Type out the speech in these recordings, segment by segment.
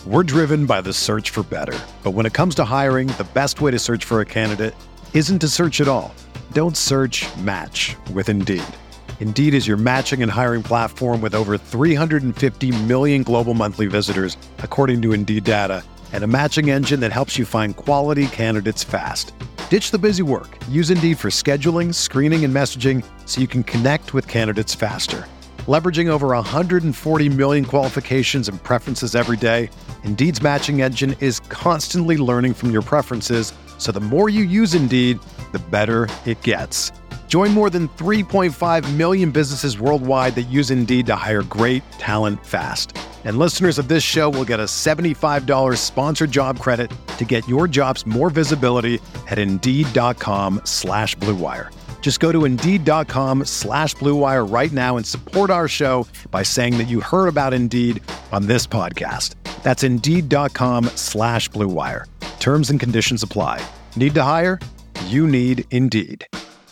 We're driven by the search for better. But when it comes to hiring, the best way to search for a candidate isn't to search at all. Don't search, match with Indeed. Indeed is your matching and hiring platform with over 350 million global monthly visitors, according to Indeed data, and a matching engine that helps you find quality candidates fast. Ditch the busy work. Use Indeed for scheduling, screening, and messaging so you can connect with candidates faster. Leveraging over 140 million qualifications and preferences every day, Indeed's matching engine is constantly learning from your preferences, so the more you use Indeed, the better it gets. Join more than 3.5 million businesses worldwide that use Indeed to hire great talent fast. And listeners of this show will get a $75 sponsored job credit to get your jobs more visibility at Indeed.com/Blue Wire. Just go to Indeed.com/Blue Wire right now and support our show by saying that you heard about Indeed on this podcast. That's Indeed.com/Blue Wire. Terms and conditions apply. Need to hire? You need Indeed.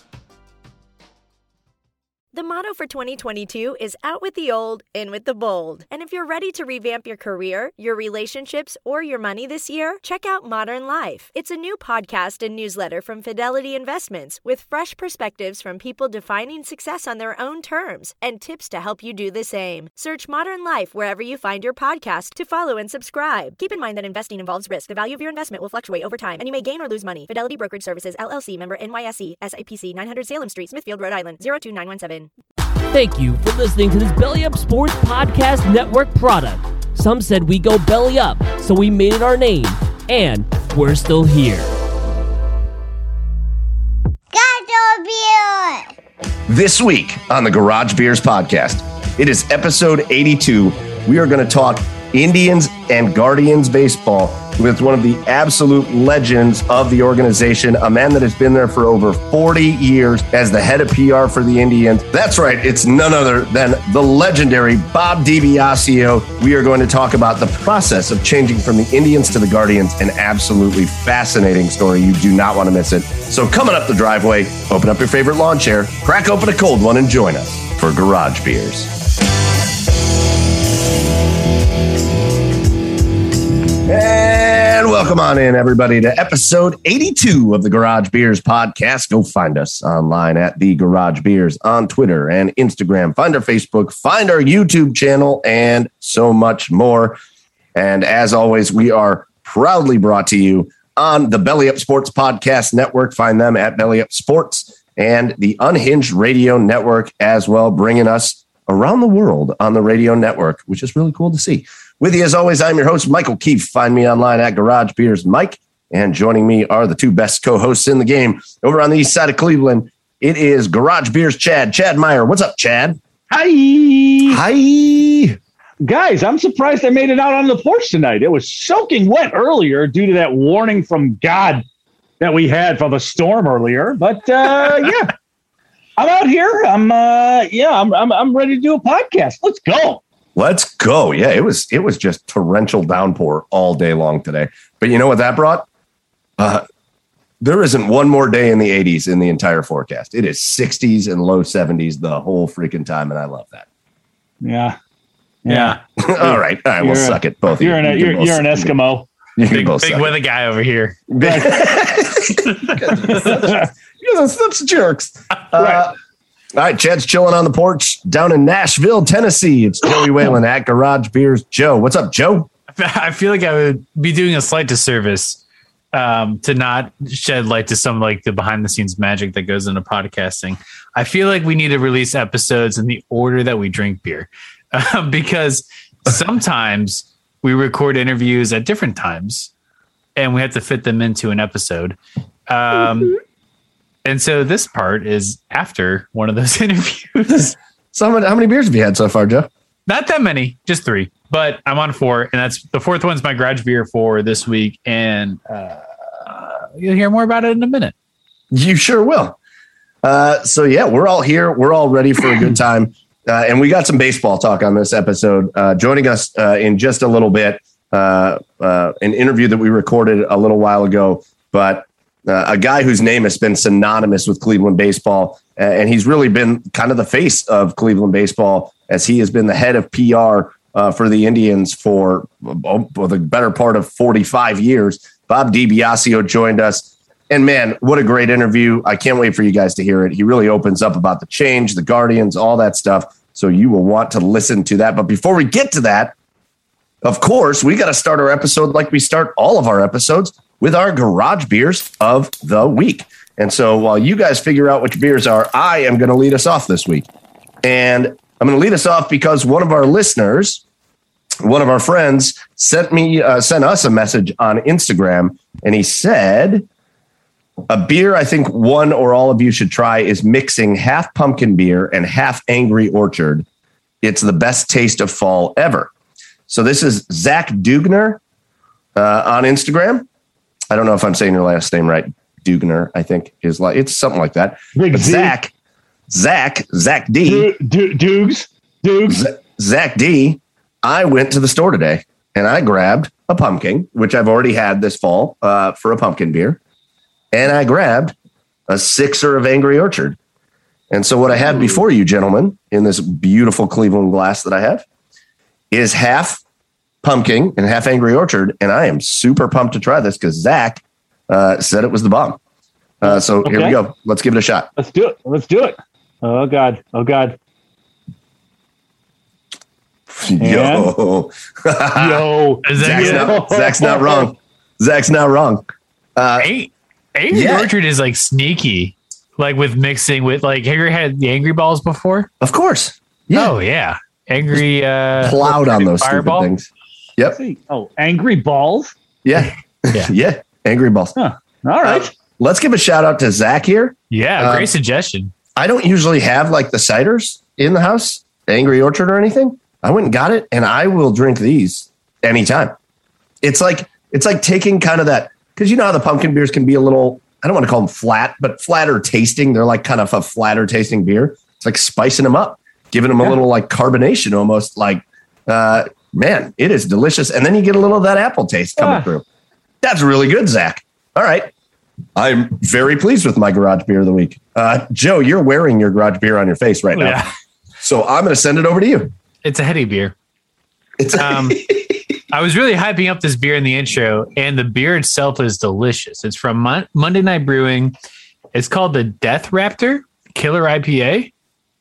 The motto for 2022 is out with the old, in with the bold. And if you're ready to revamp your career, your relationships, or your money this year, check out Modern Life. It's a new podcast and newsletter from Fidelity Investments with fresh perspectives from people defining success on their own terms and tips to help you do the same. Search Modern Life wherever you find your podcast to follow and subscribe. Keep in mind that investing involves risk. The value of your investment will fluctuate over time, and you may gain or lose money. Fidelity Brokerage Services, LLC, member NYSE, SIPC, 900 Salem Street, Smithfield, Rhode Island, 02917. Thank you for listening to this Belly Up Sports Podcast Network product. Some said we go belly up, so we made it our name, and we're still here. This week on the Garage Beers Podcast, it is episode 82. We are going to talk Indians and Guardians baseball with one of the absolute legends of the organization, a man that has been there for over 40 years as the head of PR for the Indians. That's right, it's none other than the legendary Bob DiBiasio. We are going to talk about the process of changing from the Indians to the Guardians, an absolutely fascinating story. You do not want to miss it. So coming up the driveway, open up your favorite lawn chair, crack open a cold one, and join us for Garage Beers. And welcome on in, everybody, to episode 82 of the Garage Beers Podcast. Go find us online at The Garage Beers on Twitter and Instagram. Find our Facebook, find our YouTube channel, and so much more. And as always, we are proudly brought to you on the Belly Up Sports Podcast Network. Find them at Belly Up Sports and the Unhinged Radio Network as well, bringing us around the world on the radio network, which is really cool to see. With you, as always, I'm your host, Michael Keefe. Find me online at Garage Beers Mike. And joining me are the two best co-hosts in the game. Over on the east side of Cleveland, it is Garage Beers Chad Meyer. What's up, Chad? Hi. Guys, I'm surprised I made it out on the porch tonight. It was soaking wet earlier due to that warning from God that we had for the storm earlier. But, yeah, I'm out here. I'm ready to do a podcast. Let's go. Let's go. Yeah, it was just torrential downpour all day long today. But you know what that brought? There isn't one more day in the 80s in the entire forecast. It is 60s and low 70s the whole freaking time, and I love that. Yeah. All right. We'll suck it. Both of you. You're an Eskimo. Big weather guy over here. You guys are such jerks. Right. All right, Chad's chilling on the porch down in Nashville, Tennessee. It's Joey Whalen at Garage Beers. Joe, what's up, Joe? I feel like I would be doing a slight disservice to not shed light to some like the behind the scenes magic that goes into podcasting. I feel like we need to release episodes in the order that we drink beer because sometimes we record interviews at different times and we have to fit them into an episode. And so this part is after one of those interviews. So how many beers have you had so far, Joe? Not that many, just 3. But I'm on 4, and that's the 4th one's my garage beer for this week. And you'll hear more about it in a minute. You sure will. So yeah, we're all here. We're all ready for a good time. And we got some baseball talk on this episode. Joining us in just a little bit, an interview that we recorded a little while ago, but a guy whose name has been synonymous with Cleveland baseball. And he's really been kind of the face of Cleveland baseball as he has been the head of PR for the Indians for the better part of 45 years. Bob DiBiasio joined us. And man, what a great interview. I can't wait for you guys to hear it. He really opens up about the change, the Guardians, all that stuff. So you will want to listen to that. But before we get to that, of course, we got to start our episode like we start all of our episodes with our garage beers of the week. And so while you guys figure out which beers are, I am going to lead us off this week. And I'm going to lead us off because one of our listeners, one of our friends, sent us a message on Instagram, and he said, a beer I think one or all of you should try is mixing half pumpkin beer and half Angry Orchard. It's the best taste of fall ever. So this is Zach Dugner on Instagram. I don't know if I'm saying your last name right. Dugner, I think is like, it's something like that. But Zach D. Dugs. Zach D. I went to the store today and I grabbed a pumpkin, which I've already had this fall for a pumpkin beer. And I grabbed a sixer of Angry Orchard. And so what I have before you, gentlemen, in this beautiful Cleveland glass that I have, is half pumpkin and half Angry Orchard. And I am super pumped to try this because Zach said it was the bomb. So Here we go. Let's give it a shot. Let's do it. Oh, God. Yo. Zach's not wrong. Angry Orchard is like sneaky, like with mixing with like, have you ever had the Angry Balls before? Of course. Yeah. Oh, yeah. Angry plowed on those fireball stupid things. Yep. Oh, Angry Balls? Yeah. Yeah. Angry Balls. Huh. All right. Let's give a shout out to Zach here. Yeah, great suggestion. I don't usually have like the ciders in the house, Angry Orchard or anything. I went and got it, and I will drink these anytime. It's like taking kind of that, because you know how the pumpkin beers can be a little, I don't want to call them flat, but flatter tasting. They're like kind of a flatter tasting beer. It's like spicing them up, giving them a little like carbonation almost, like, man, it is delicious. And then you get a little of that apple taste coming through. That's really good, Zach. All right. I'm very pleased with my garage beer of the week. Joe, you're wearing your garage beer on your face right now. Yeah. So I'm going to send it over to you. It's a heady beer. I was really hyping up this beer in the intro, and the beer itself is delicious. It's from Monday Night Brewing. It's called the Death Raptor Killer IPA.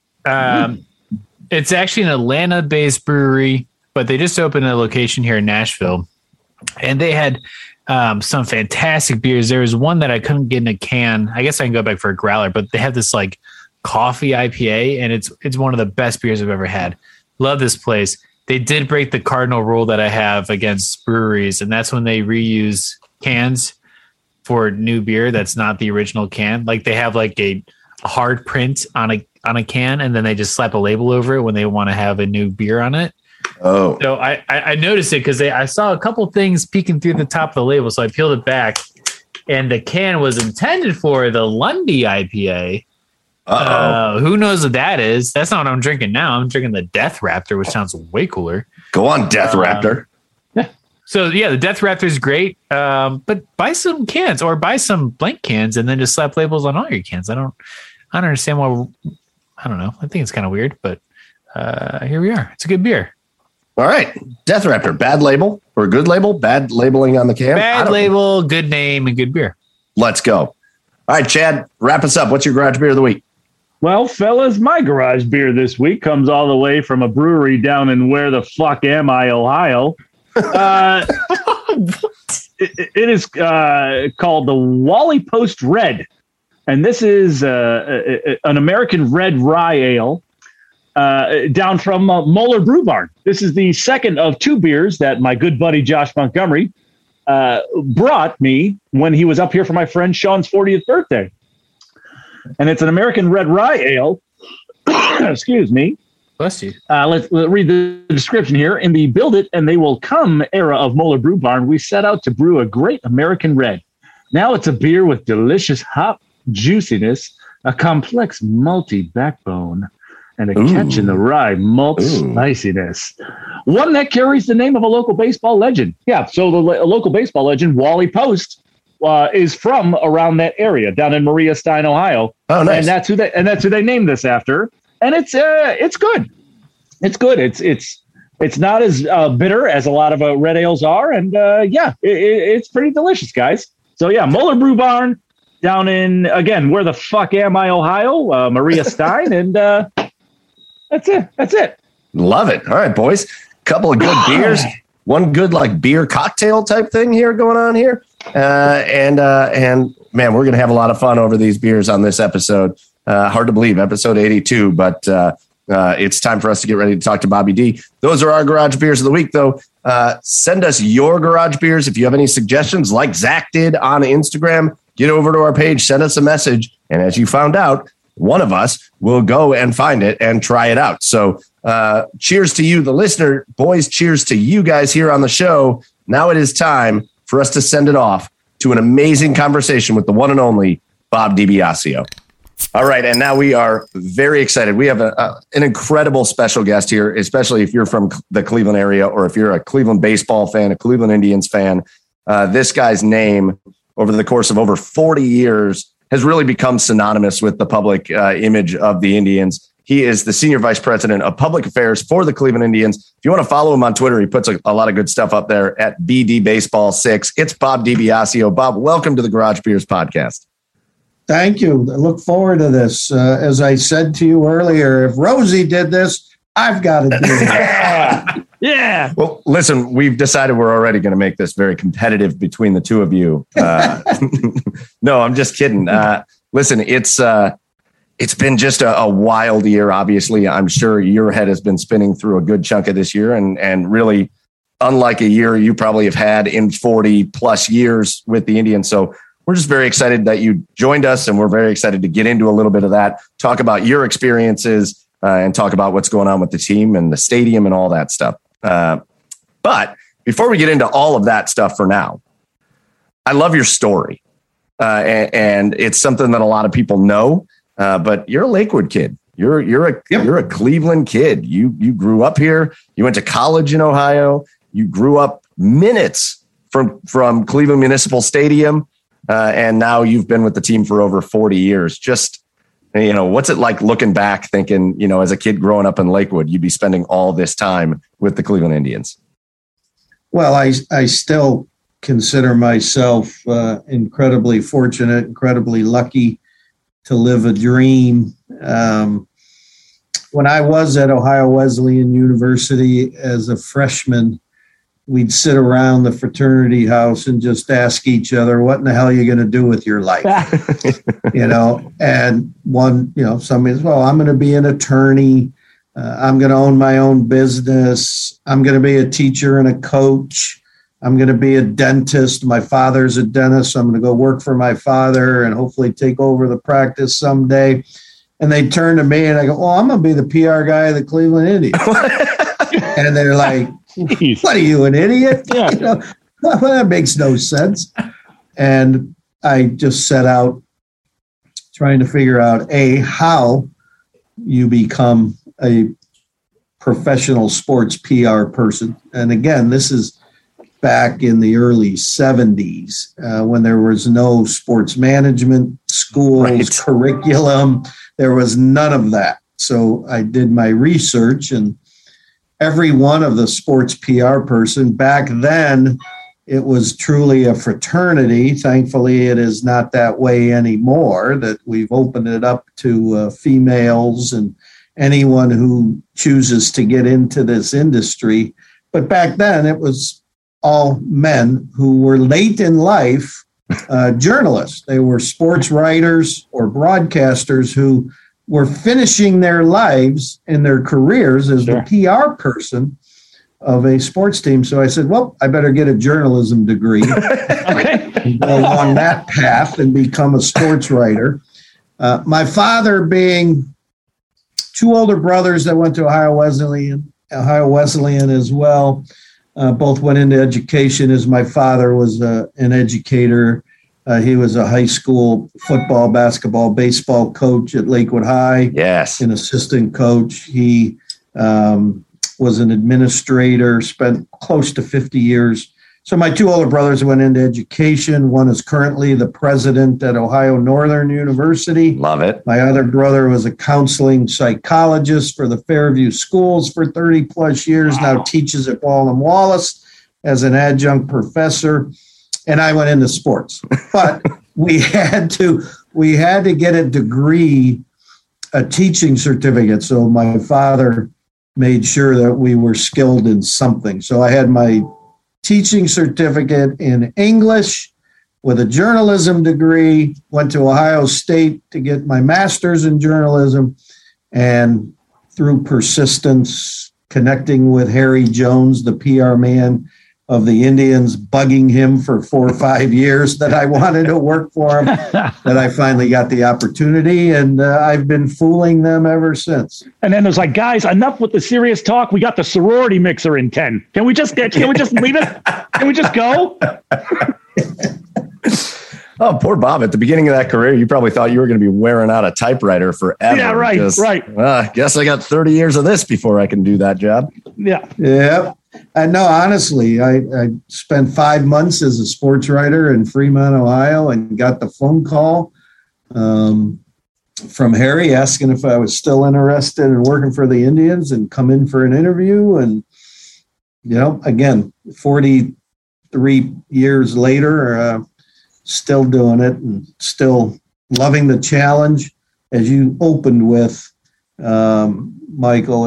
It's actually an Atlanta-based brewery, but they just opened a location here in Nashville, and they had some fantastic beers. There was one that I couldn't get in a can. I guess I can go back for a growler, but they have this like coffee IPA, and it's one of the best beers I've ever had. Love this place. They did break the cardinal rule that I have against breweries, and that's when they reuse cans for new beer that's not the original can. Like they have like a hard print on a can, and then they just slap a label over it when they want to have a new beer on it. Oh, so I noticed it because I saw a couple things peeking through the top of the label, so I peeled it back, and the can was intended for the Lundy IPA. Who knows what that is? That's not what I'm drinking now. I'm drinking the Death Raptor, which sounds way cooler. Go on, Death Raptor. So yeah, the Death Raptor is great. But buy some cans or buy some blank cans and then just slap labels on all your cans. I don't understand why. I don't know. I think it's kind of weird, but here we are. It's a good beer. All right. Death Raptor, bad label or good label? Bad labeling on the can? Bad label, good name, and good beer. Let's go. All right, Chad, wrap us up. What's your garage beer of the week? Well, fellas, my garage beer this week comes all the way from a brewery down in where the fuck am I, Ohio. It is called the Wally Post Red. And this is an American red rye ale down from Moeller Brew Barn. This is the second of two beers that my good buddy Josh Montgomery brought me when he was up here for my friend Sean's 40th birthday. And it's an American red rye ale. Excuse me. Bless you. Let's read the description here. In the build it and they will come era of Moeller Brew Barn, we set out to brew a great American red. Now it's a beer with delicious hop juiciness, a complex malty backbone, and a catch in the rye malt spiciness. One that carries the name of a local baseball legend. Yeah, so the local baseball legend, Wally Post, is from around that area down in Maria Stein, Ohio. Oh, nice. And that's who they named this after. And it's good. It's good. It's It's not as bitter as a lot of red ales are. And it's pretty delicious, guys. So yeah, Muller Brew Barn down in, again, where the fuck am I, Ohio? Maria Stein. And that's it. Love it. All right, boys. Couple of good beers. One good like beer cocktail type thing here going on here. And man, we're going to have a lot of fun over these beers on this episode. Hard to believe, episode 82, but it's time for us to get ready to talk to Bobby D. Those are our garage beers of the week, though. Send us your garage beers. If you have any suggestions, like Zach did on Instagram, get over to our page, send us a message. And as you found out, one of us will go and find it and try it out. So cheers to you, the listener. Boys, cheers to you guys here on the show. Now it is time for us to send it off to an amazing conversation with the one and only Bob DiBiasio. All right, and now we are very excited. We have an incredible special guest here, especially if you're from the Cleveland area or if you're a Cleveland baseball fan, a Cleveland Indians fan. This guy's name, over the course of over 40 years, has really become synonymous with the public image of the Indians. He is the Senior Vice President of Public Affairs for the Cleveland Indians. If you want to follow him on Twitter, he puts a lot of good stuff up there at BDBaseball6. It's Bob DiBiasio. Bob, welcome to the Garage Beers podcast. Thank you. I look forward to this. As I said to you earlier, if Rosie did this, I've got to do it. Yeah. Well, listen, we've decided we're already going to make this very competitive between the two of you. No, I'm just kidding. Listen, it's been just a wild year. Obviously, I'm sure your head has been spinning through a good chunk of this year, and really, unlike a year you probably have had in 40 plus years with the Indians. So we're just very excited that you joined us, and we're very excited to get into a little bit of that, talk about your experiences, and talk about what's going on with the team and the stadium and all that stuff. But before we get into all of that stuff for now, I love your story. And it's something that a lot of people know, but you're a Lakewood kid. You're a Cleveland kid. You grew up here. You went to college in Ohio. You grew up minutes from Cleveland Municipal Stadium. And now you've been with the team for over 40 years. Just, what's it like looking back thinking, as a kid growing up in Lakewood, you'd be spending all this time with the Cleveland Indians? Well, I still consider myself incredibly fortunate, incredibly lucky to live a dream. When I was at Ohio Wesleyan University as a freshman, we'd sit around the fraternity house and just ask each other, what in the hell are you going to do with your life? And somebody says, well, I'm going to be an attorney. I'm going to own my own business. I'm going to be a teacher and a coach. I'm going to be a dentist. My father's a dentist. So I'm going to go work for my father and hopefully take over the practice someday. And they turn to me and I go, well, I'm going to be the PR guy of the Cleveland Indians. And they're like, what are you, an idiot? Yeah. That makes no sense. And I just set out trying to figure out, how you become a professional sports PR person. And again, this is back in the early 70s when there was no sports management schools, curriculum. There was none of that. So I did my research, and every one of the sports PR person back then, it was truly a fraternity. Thankfully, it is not that way anymore, that we've opened it up to females and anyone who chooses to get into this industry. But back then, it was all men who were late in life journalists. They were sports writers or broadcasters who were finishing their lives and their careers as the PR person of a sports team. So I said, well, I better get a journalism degree and go along that path and become a sports writer. My father, being two older brothers that went to Ohio Wesleyan as well, both went into education, as my father was an educator. He was a high school football, basketball, baseball coach at Lakewood High. Yes. An assistant coach. He was an administrator, spent close to 50 years So my two older brothers went into education. One is currently the president at Ohio Northern University. Love it. My other brother was a counseling psychologist for the Fairview Schools for 30 plus years, now teaches at Baldwin Wallace as an adjunct professor. And I went into sports. But we had to get a degree, a teaching certificate. So my father made sure that we were skilled in something. So I had my teaching certificate in English with a journalism degree, went to Ohio State to get my master's in journalism, and through persistence, connecting with Harry Jones, the PR man of the Indians, bugging him for 4 or 5 years that I wanted to work for him, that I finally got the opportunity, and I've been fooling them ever since. And then there's like, guys, enough with the serious talk. We got the sorority mixer in 10. Can we just leave it? Can we just go? Oh, poor Bob. At the beginning of that career, you probably thought you were going to be wearing out a typewriter forever. Yeah, right. I guess I got 30 years of this before I can do that job. Yeah. And no, honestly, I spent 5 months as a sports writer in Fremont, Ohio, and got the phone call from Harry asking if I was still interested in working for the Indians and come in for an interview. And, again, 43 years later, still doing it and still loving the challenge. As you opened with, Michael,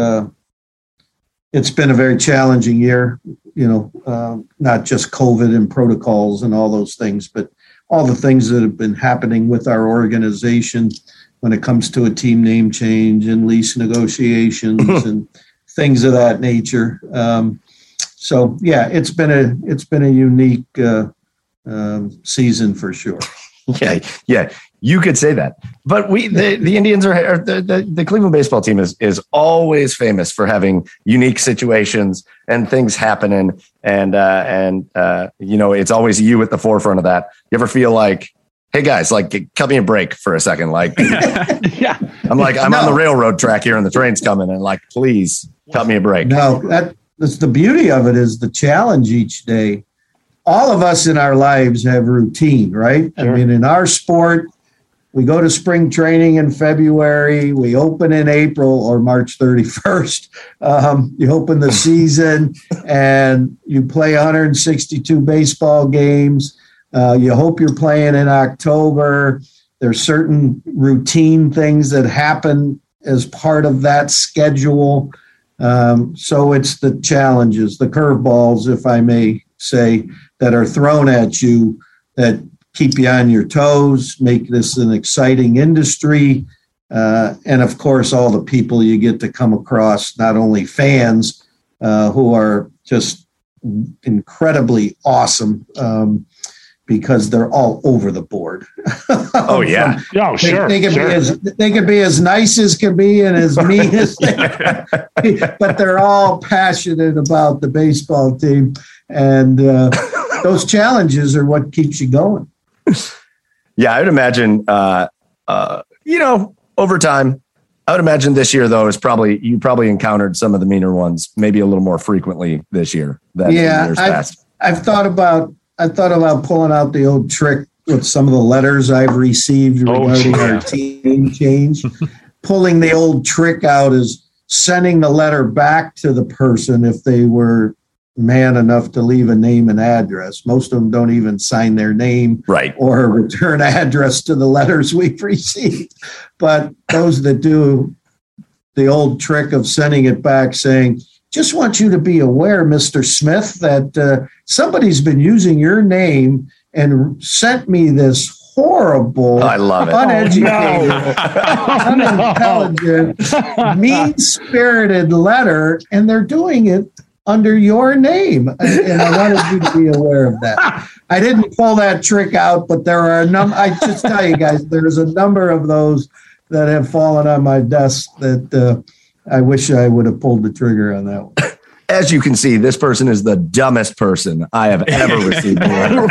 it's been a very challenging year, not just COVID and protocols and all those things, but all the things that have been happening with our organization when it comes to a team name change and lease negotiations and things of that nature. So yeah, it's been a unique season for sure. Yeah. You could say that, but the Indians the Cleveland baseball team is always famous for having unique situations and things happening. And it's always you at the forefront of that. You ever feel like, hey guys, like cut me a break for a second. Like, yeah, I'm on the railroad track here and the train's coming and like, please cut me a break. No, that's the beauty of it, is the challenge each day. All of us in our lives have routine, right? Sure. I mean, in our sport, we go to spring training in February. We open in April or March 31st. You open the season and you play 162 baseball games. You hope you're playing in October. There's certain routine things that happen as part of that schedule. So it's the challenges, the curveballs, if I may say, that are thrown at you that keep you on your toes, make this an exciting industry. And of course, all the people you get to come across, not only fans who are just incredibly awesome because they're all over the board. Oh, yeah. Oh, sure. They can be as nice as can be and as mean as they can be, but they're all passionate about the baseball team. And those challenges are what keeps you going. Yeah, I would imagine, over time, I would imagine this year, though, you probably encountered some of the meaner ones, maybe a little more frequently this year than in years past. I've thought about pulling out the old trick with some of the letters I've received regarding our team change. Pulling the old trick out is sending the letter back to the person if they were man enough to leave a name and address. Most of them don't even sign their name or return address to the letters we've received. But those that do the old trick of sending it back saying, just want you to be aware, Mr. Smith, that somebody's been using your name and sent me this horrible, I love it. uneducated, unintelligent, mean-spirited letter, and they're doing it under your name. And I wanted you to be aware of that. I didn't pull that trick out, but there are I just tell you guys, there's a number of those that have fallen on my desk that I wish I would have pulled the trigger on that one. As you can see, this person is the dumbest person I have ever received a letter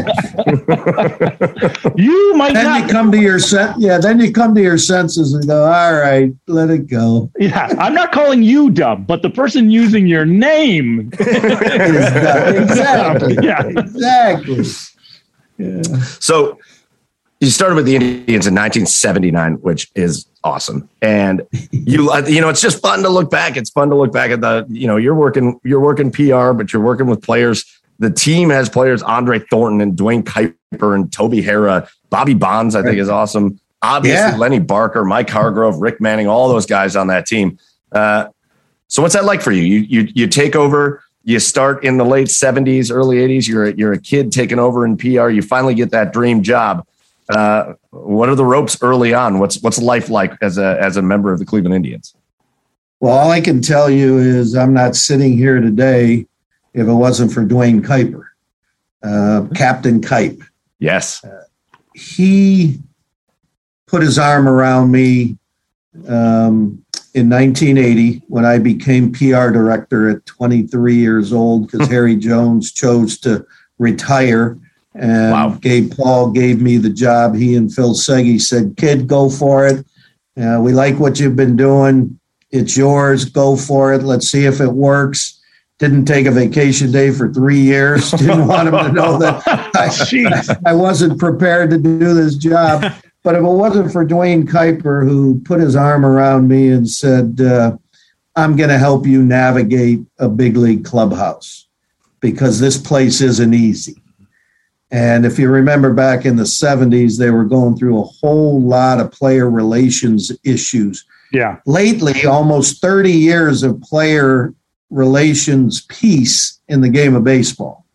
from. You might Then not. you come to your then you come to your senses and go, all right, let it go. Yeah, I'm not calling you dumb, but the person using your name. Exactly. Yeah. Exactly. Yeah. So you started with the Indians in 1979, which is awesome. And it's just fun to look back. It's fun to look back at you're working PR, but you're working with players. The team has players, Andre Thornton and Dwayne Kuiper and Toby Harrah, Bobby Bonds, I think is awesome. Obviously, Lenny Barker, Mike Hargrove, Rick Manning, all those guys on that team. So what's that like for you? You take over, you start in the late 70s, early 80s. You're a kid taking over in PR. You finally get that dream job. What are the ropes early on? What's life like as a member of the Cleveland Indians? Well, all I can tell you is I'm not sitting here today if it wasn't for Dwayne Kuiper, Captain Kuip. Yes. He put his arm around me in 1980 when I became PR director at 23 years old because Harry Jones chose to retire. And Gabe Paul gave me the job. He and Phil Segui said, kid, go for it. We like what you've been doing. It's yours. Go for it. Let's see if it works. Didn't take a vacation day for 3 years. Didn't want him to know that I wasn't prepared to do this job. But if it wasn't for Dwayne Kuiper, who put his arm around me and said, I'm going to help you navigate a big league clubhouse because this place isn't easy. And if you remember back in the 70s, they were going through a whole lot of player relations issues. Yeah. Lately, almost 30 years of player relations peace in the game of baseball.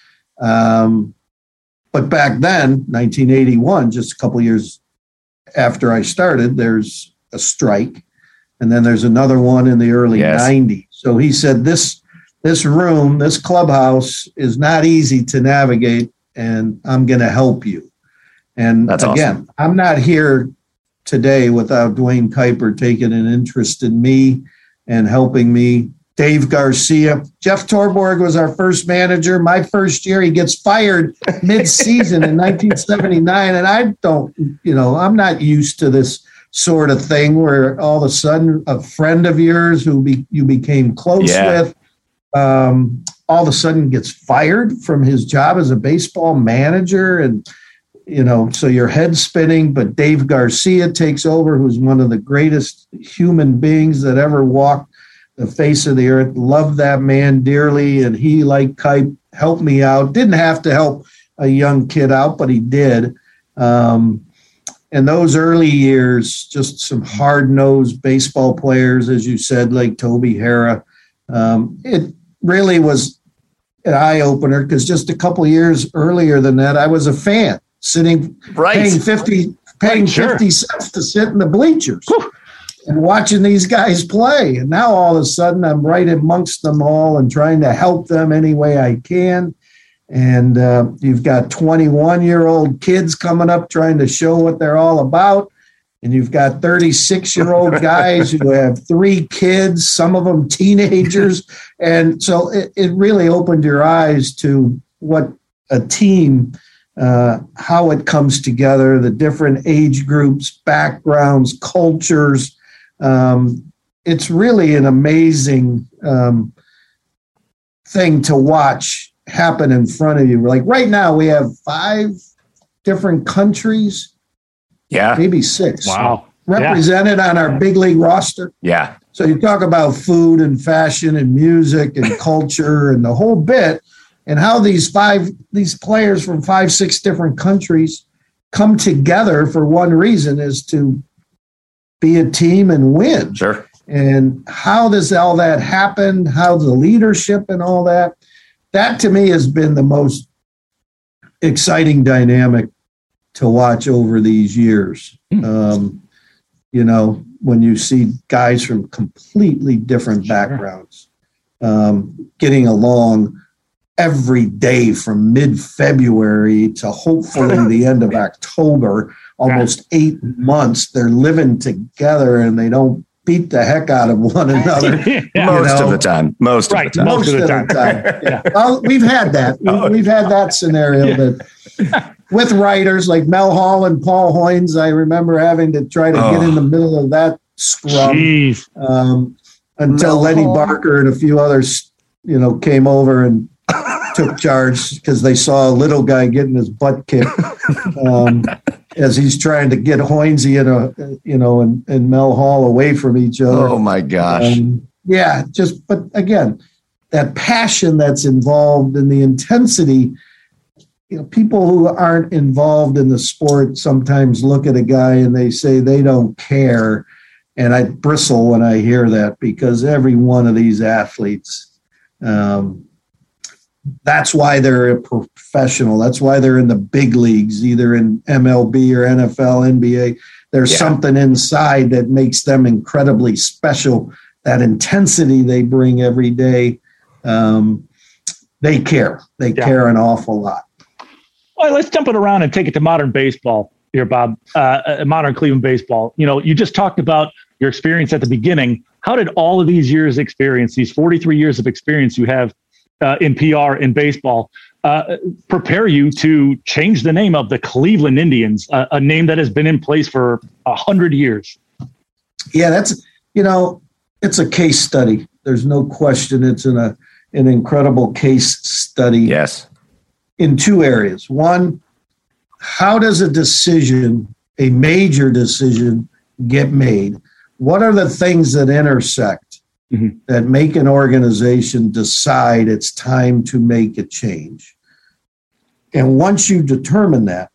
But back then, 1981, just a couple years after I started, there's a strike. And then there's another one in the early 90s. So he said, this room, this clubhouse is not easy to navigate, and I'm going to help you. And that's again, awesome. I'm not here today without Dwayne Kuiper taking an interest in me and helping me. Dave Garcia. Jeff Torborg was our first manager. My first year, he gets fired mid-season in 1979. And I don't, I'm not used to this sort of thing where all of a sudden a friend of yours who you became close with all of a sudden gets fired from his job as a baseball manager. And, so your head's spinning, but Dave Garcia takes over, who's one of the greatest human beings that ever walked the face of the earth. Loved that man dearly. And he, like Kuip, helped me out. Didn't have to help a young kid out, but he did. And those early years, just some hard-nosed baseball players, as you said, like Toby Harrah. It really was an eye-opener because just a couple of years earlier than that, I was a fan sitting, paying 50 cents to sit in the bleachers. And watching these guys play. And now all of a sudden I'm right amongst them all and trying to help them any way I can. And you've got 21-year-old kids coming up trying to show what they're all about. And you've got 36-year-old guys who have 3 kids, some of them teenagers. And so it really opened your eyes to what a team, how it comes together, the different age groups, backgrounds, cultures. It's really an amazing thing to watch happen in front of you. Like right now, we have 5 different countries, maybe 6. Wow, represented on our big league roster. Yeah. So you talk about food and fashion and music and culture and the whole bit, and how these players from 5-6 different countries come together for one reason, is to be a team and win. Sure. And how does all that happen? How the leadership and all that? That to me has been the most exciting dynamic to watch over these years. When you see guys from completely different backgrounds getting along every day from mid-February to hopefully the end of October, almost 8 months, they're living together and they don't beat the heck out of one another. Most of the time. Most of the time. Yeah. Well, we've had that. We've had that scenario that with writers like Mel Hall and Paul Hoynes, I remember having to try to get in the middle of that scrum until Lenny Barker and a few others, came over and took charge because they saw a little guy getting his butt kicked as he's trying to get Hoynesy and Mel Hall away from each other. Oh my gosh. But again, that passion that's involved in the intensity, people who aren't involved in the sport sometimes look at a guy and they say they don't care. And I bristle when I hear that because every one of these athletes, that's why they're a professional. That's why they're in the big leagues, either in MLB or NFL, NBA. There's something inside that makes them incredibly special. That intensity they bring every day, they care. They care an awful lot. All right, let's jump it around and take it to modern baseball here, Bob. Modern Cleveland baseball. You just talked about your experience at the beginning. How did all of these years' experience, these 43 years of experience you have in PR in baseball, prepare you to change the name of the Cleveland Indians, a name that has been in place for 100 years? Yeah, that's, it's a case study. There's no question. It's an incredible case study. Yes. In two areas. One, how does a major decision get made? What are the things that intersect that make an organization decide it's time to make a change? And once you determine that,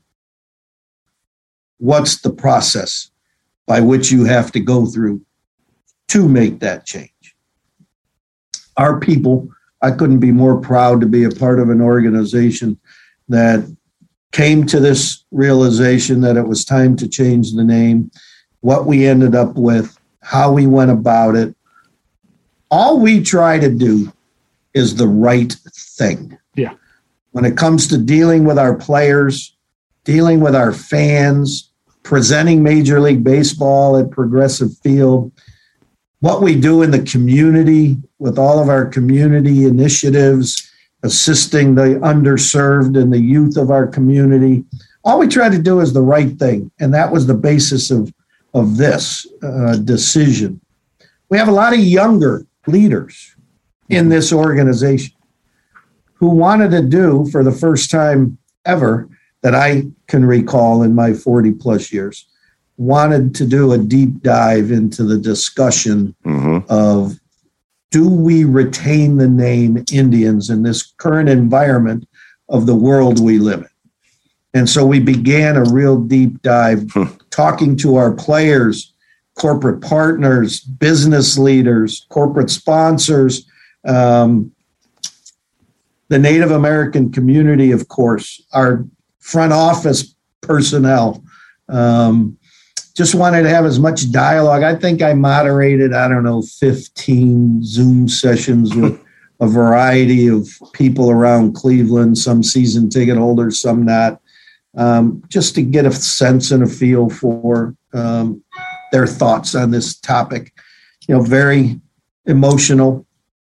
what's the process by which you have to go through to make that change? Our people, I couldn't be more proud to be a part of an organization that came to this realization that it was time to change the name, what we ended up with, how we went about it. All we try to do is the right thing. Yeah. When it comes to dealing with our players, dealing with our fans, presenting Major League Baseball at Progressive Field, what we do in the community with all of our community initiatives, assisting the underserved and the youth of our community, all we try to do is the right thing. And that was the basis of this decision. We have a lot of younger leaders in this organization who wanted to do, for the first time ever that I can recall in my 40 plus years, wanted to do a deep dive into the discussion of, do we retain the name Indians in this current environment of the world we live in? And so we began a real deep dive, talking to our players, corporate partners, business leaders, corporate sponsors, the Native American community, of course, our front office personnel. Just wanted to have as much dialogue. I think I moderated, 15 Zoom sessions with a variety of people around Cleveland, some season ticket holders, some not, just to get a sense and a feel for their thoughts on this topic. Very emotional,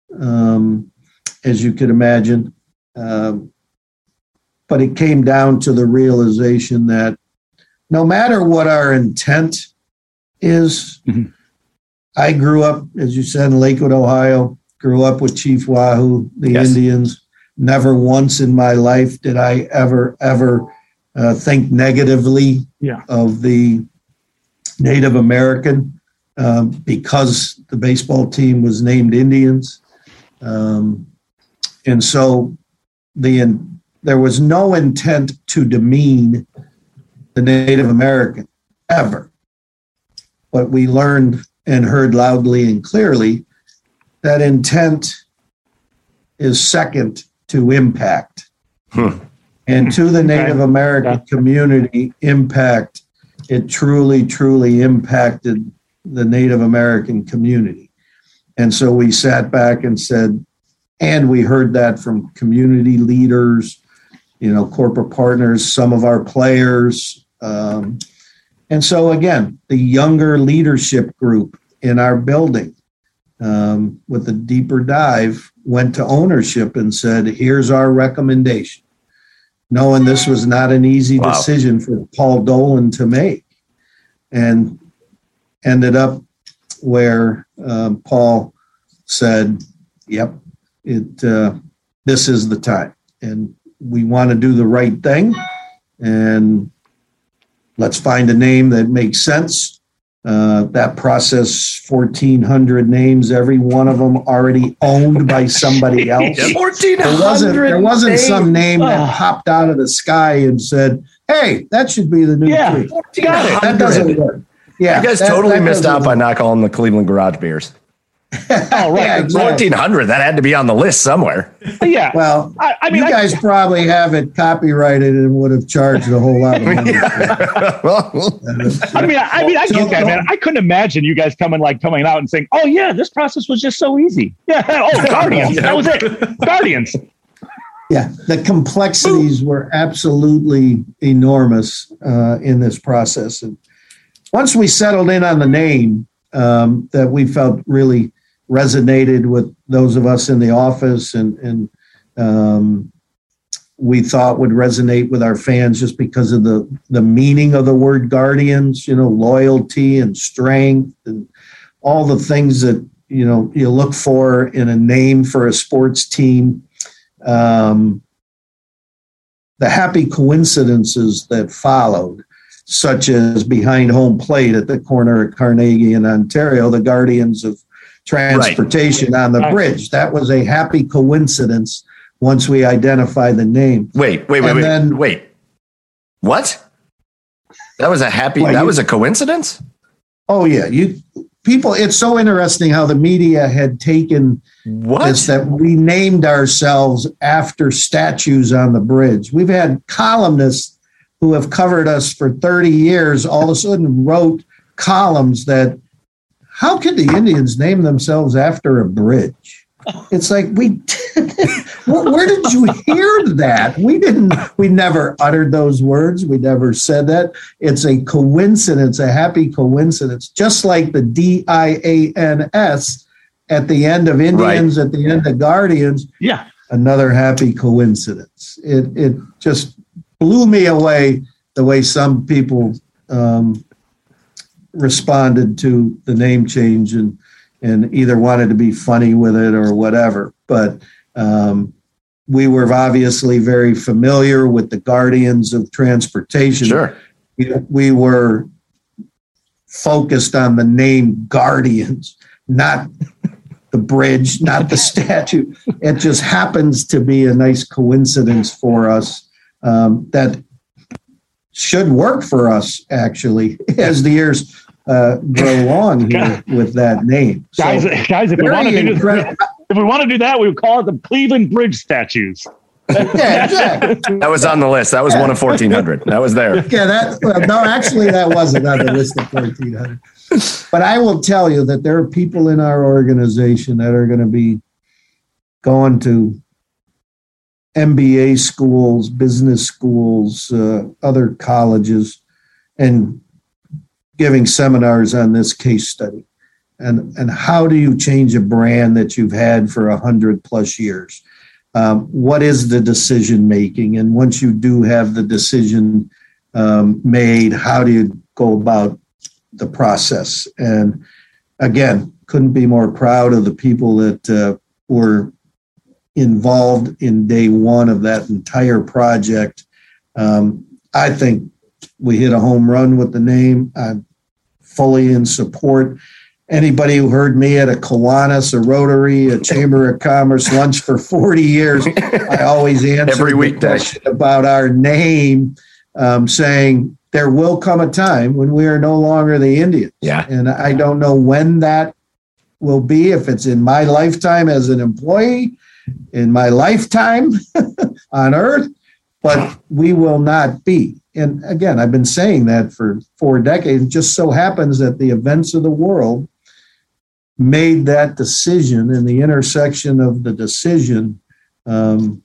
as you could imagine. But it came down to the realization that no matter what our intent is, I grew up, as you said, in Lakewood, Ohio, grew up with Chief Wahoo, the Indians. Never once in my life did I ever think negatively of the Native American because the baseball team was named Indians. And so there was no intent to demean the Native American ever. But we learned and heard loudly and clearly that intent is second to impact. And to the Native American community, impact, it truly, truly impacted the Native American community. And so we sat back and said, and we heard that from community leaders, corporate partners, some of our players. And so again, the younger leadership group in our building, with a deeper dive, went to ownership and said, here's our recommendation, knowing this was not an easy decision for Paul Dolan to make, and ended up where Paul said, yep, this is the time, and we want to do the right thing, and let's find a name that makes sense. That process, 1,400 names, every one of them already owned by somebody else. 1,400. There wasn't some name that popped out of the sky and said, hey, that should be the new tree. That doesn't work. Yeah, you guys totally missed out by not calling them the Cleveland Garage Beers. Oh, right. Yeah, exactly. 1,400. That had to be on the list somewhere. Yeah. Well, I mean, you guys probably have it copyrighted and would have charged a whole lot of money. I get that, man. I couldn't imagine you guys coming out and saying, "Oh yeah, this process was just so easy." Yeah. Oh, Guardians. That was it. Guardians. Yeah, the complexities were absolutely enormous in this process, and once we settled in on the name that we felt really resonated with those of us in the office, and we thought would resonate with our fans just because of the meaning of the word Guardians, loyalty and strength and all the things that, you look for in a name for a sports team. The happy coincidences that followed, such as behind home plate at the corner of Carnegie and Ontario, the Guardians of Transportation on the bridge. That was a happy coincidence once we identified the name. Wait. What? That was was a coincidence? Oh yeah. It's so interesting how the media had taken this, that we named ourselves after statues on the bridge. We've had columnists who have covered us for 30 years all of a sudden wrote columns that, how could the Indians name themselves after a bridge? It's like, where did you hear that? We never uttered those words. We never said that. It's a coincidence, a happy coincidence, just like the DIANS at the end of Indians, at the end of Guardians. Yeah. Another happy coincidence. It just blew me away the way some people responded to the name change and either wanted to be funny with it or whatever. But we were obviously very familiar with the Guardians of Transportation. Sure. We were focused on the name Guardians, not the bridge, not the statue. It just happens to be a nice coincidence for us that should work for us, actually, as the years go on here with that name. Guys, if we want to do that, we would call it the Cleveland Bridge Statues. Yeah, exactly. That was on the list. That was one of 1,400. That was there. Yeah, that wasn't on the list of 1,400. But I will tell you that there are people in our organization that are going to be going to MBA schools, business schools, other colleges, and giving seminars on this case study. And how do you change a brand that you've had for 100+ years? What is the decision making? And once you do have the decision made, how do you go about the process? And again, couldn't be more proud of the people that were involved in day one of that entire project. I think we hit a home run with the name. I'm fully in support. Anybody who heard me at a Kiwanis, a Rotary, a Chamber of Commerce lunch for 40 years, I always answer every weekday the question about our name, saying there will come a time when we are no longer the Indians. Yeah. And I don't know when that will be, if it's in my lifetime as an employee, in my lifetime on Earth, but we will not be. And again, I've been saying that for 4 decades. It just so happens that the events of the world made that decision, and the intersection of the decision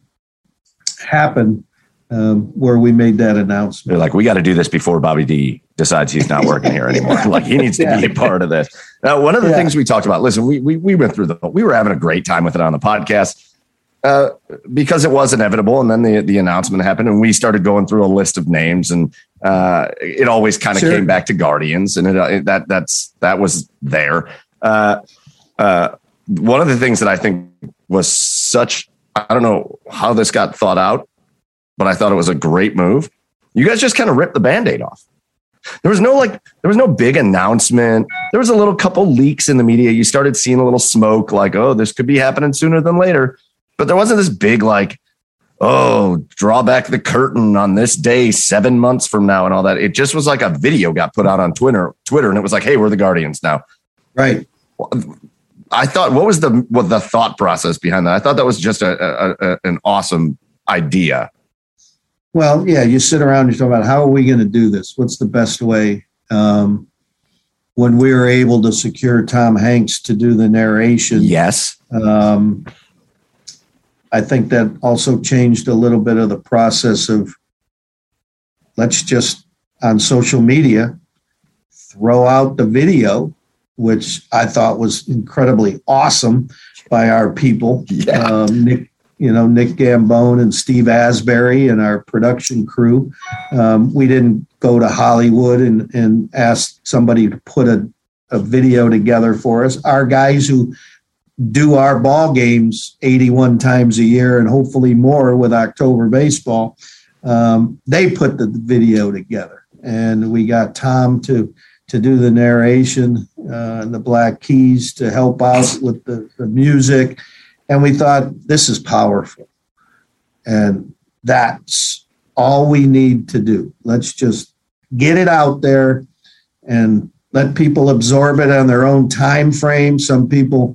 happen where we made that announcement. They're like, we got to do this before Bobby D decides he's not working here anymore. Like he needs to be a part of this. One of the things we talked about, listen, we went through we were having a great time with it on the podcast because it was inevitable. And then the announcement happened and we started going through a list of names and it always kind of came back to Guardians and that was there. One of the things that I think was I don't know how this got thought out, but I thought it was a great move. You guys just kind of ripped the Band-Aid off. There was no big announcement. There was a little couple leaks in the media. You started seeing a little smoke like, oh, this could be happening sooner than later. But there wasn't this big like, oh, draw back the curtain on this day 7 months from now and all that. It just was like a video got put out on Twitter and it was like, hey, we're the Guardians now. Right. I thought, what was the thought process behind that? I thought that was just an awesome idea. Well, yeah, you sit around and you talk about how are we going to do this? What's the best way? When we were able to secure Tom Hanks to do the narration. Yes. I think that also changed a little bit of the process of let's just on social media throw out the video, which I thought was incredibly awesome by our people. Yeah. Nick Gambone and Steve Asbury and our production crew. We didn't go to Hollywood and ask somebody to put a video together for us. Our guys who do our ball games 81 times a year and hopefully more with October baseball, they put the video together. And we got Tom to do the narration and the Black Keys to help out with the music. And we thought, this is powerful. And that's all we need to do. Let's just get it out there and let people absorb it on their own time frame. Some people,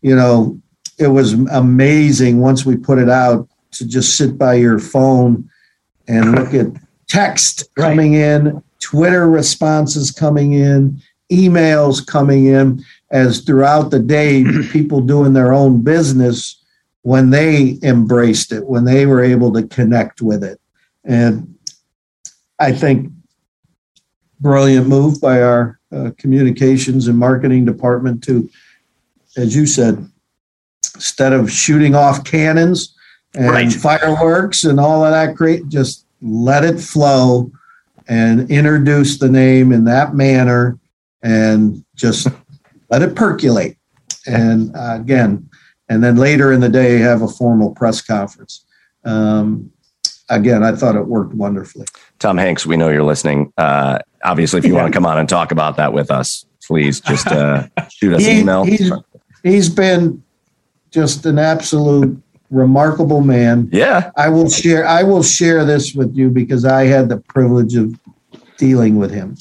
it was amazing once we put it out to just sit by your phone and look at text coming in, Twitter responses coming in, emails coming in, as throughout the day, people doing their own business when they embraced it, when they were able to connect with it. And I think brilliant move by our communications and marketing department to, as you said, instead of shooting off cannons and fireworks and all of that great, just let it flow and introduce the name in that manner and just let it percolate. And and then later in the day, have a formal press conference. Again, I thought it worked wonderfully. Tom Hanks, we know you're listening. Obviously, if you want to come on and talk about that with us, please just shoot us an email. He's been just an absolute remarkable man. Yeah. I will share this with you because I had the privilege of dealing with him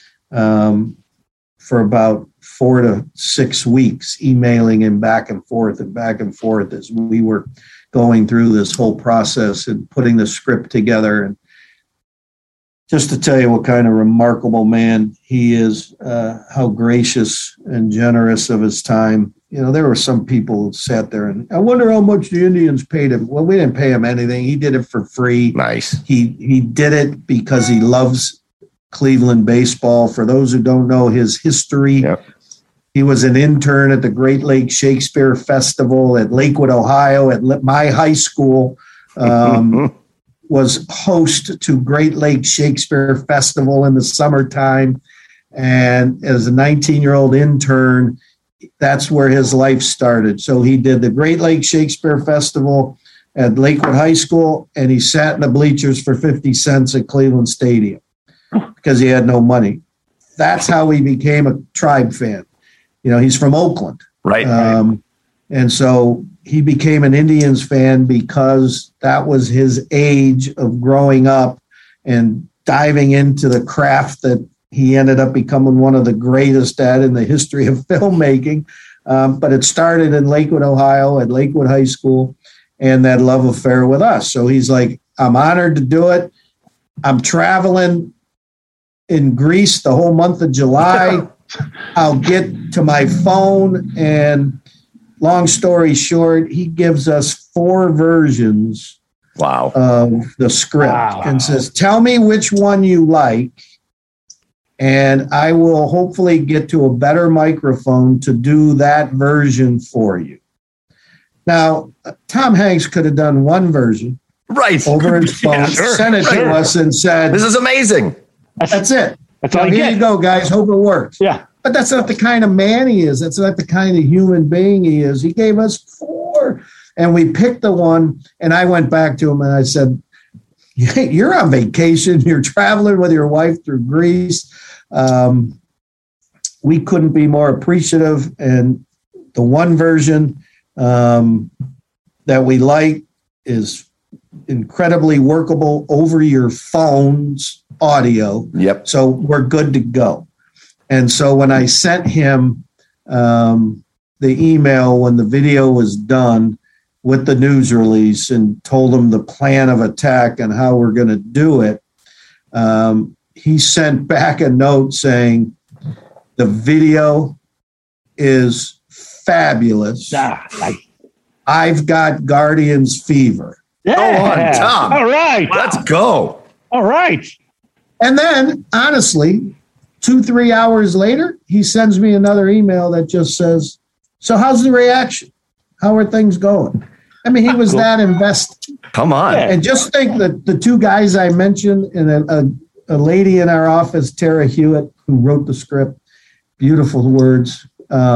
for about 4 to 6 weeks, emailing him back and forth as we were going through this whole process and putting the script together. And just to tell you what kind of remarkable man he is, how gracious and generous of his time. There were some people who sat there and I wonder how much the Indians paid him. Well, we didn't pay him anything. He did it for free. Nice. He did it because he loves Cleveland baseball. For those who don't know his history, he was an intern at the Great Lakes Shakespeare Festival at Lakewood, Ohio, at my high school. Was host to Great Lakes Shakespeare Festival in the summertime. And as a 19-year-old intern, that's where his life started. So he did the Great Lakes Shakespeare Festival at Lakewood High School, and he sat in the bleachers for 50 cents at Cleveland Stadium because he had no money. That's how he became a Tribe fan. He's from Oakland. Right. And so he became an Indians fan because that was his age of growing up and diving into the craft that he ended up becoming one of the greatest at in the history of filmmaking. But it started in Lakewood, Ohio, at Lakewood High School, and that love affair with us. So he's like, I'm honored to do it. I'm traveling in Greece the whole month of July. I'll get to my phone, and long story short, he gives us 4 versions of the script and says, tell me which one you like. and I will hopefully get to a better microphone to do that version for you. Now, Tom Hanks could have done one version over his phone, sent it to us and said, "This is amazing. That's it. That's all Here you go, guys. Hope it works." Yeah. But that's not the kind of man he is. That's not the kind of human being he is. He gave us 4, and we picked the one, and I went back to him and I said, "You're on vacation. You're traveling with your wife through Greece. We couldn't be more appreciative." And the one version that we like is incredibly workable over your phone's audio. Yep. So we're good to go. And so when I sent him the email when the video was done with the news release and told him the plan of attack and how we're going to do it, he sent back a note saying, "The video is fabulous. I've got Guardians fever." Yeah. Go on, Tom. All right. Let's go. All right. And then, honestly, 2-3 hours later, he sends me another email that just says, "So how's the reaction? How are things going?" I mean, he was that invested. Come on. And just think that the 2 guys I mentioned and a lady in our office, Tara Hewitt, who wrote the script, beautiful words.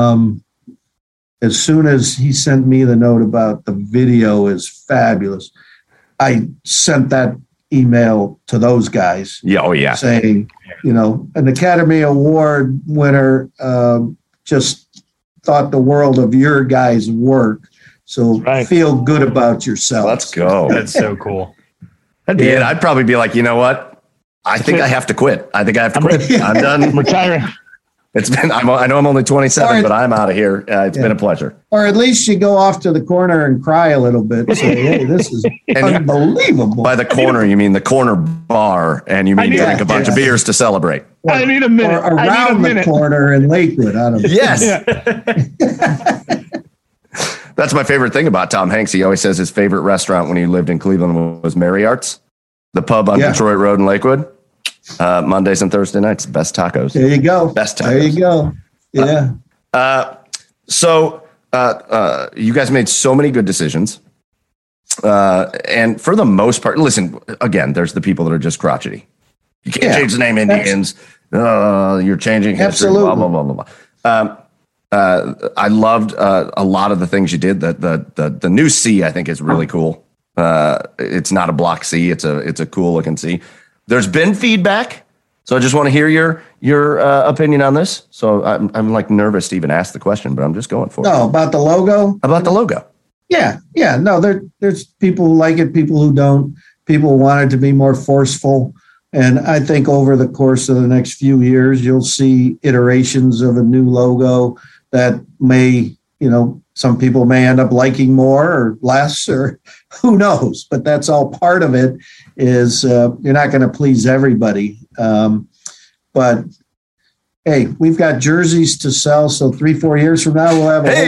As soon as he sent me the note about the video is fabulous, I sent that email to those guys. Yeah. Oh, yeah. Saying, an Academy Award winner just thought the world of your guys' work. So feel good about yourself. Let's go. That's so cool. That'd be it. I'd probably be like, you know what? I think I have to quit. I'm done. Retiring. It's been, I know I'm only 27, but I'm out of here. It's been a pleasure. Or at least you go off to the corner and cry a little bit and say, "Hey, this is unbelievable." By the corner, you mean the corner bar, and you mean drink a bunch of beers to celebrate. I need a minute. Or around the corner in Lakewood. I don't know. Yes. That's my favorite thing about Tom Hanks. He always says his favorite restaurant when he lived in Cleveland was Mary Art's, the pub on Detroit Road in Lakewood. Mondays and Thursday nights, best tacos. There you go. Best tacos. There you go. Yeah. So you guys made so many good decisions. And for the most part, listen, again, there's the people that are just crotchety. You can't change the name Indians. You're changing history. Absolutely. Blah, blah, blah, blah, blah. I loved a lot of the things you did. The new C, I think, is really cool. It's not a block C. It's a cool looking C. There's been feedback, so I just want to hear your opinion on this. So I'm like nervous to even ask the question, but I'm just going for it. No, about the logo? About the logo. Yeah. No, there's people who like it, people who don't. People want it to be more forceful. And I think over the course of the next few years, you'll see iterations of a new logo that may, some people may end up liking more or less, or who knows, but that's all part of it. Is you're not going to please everybody. But hey, we've got jerseys to sell. So 3-4 years from now, we'll have a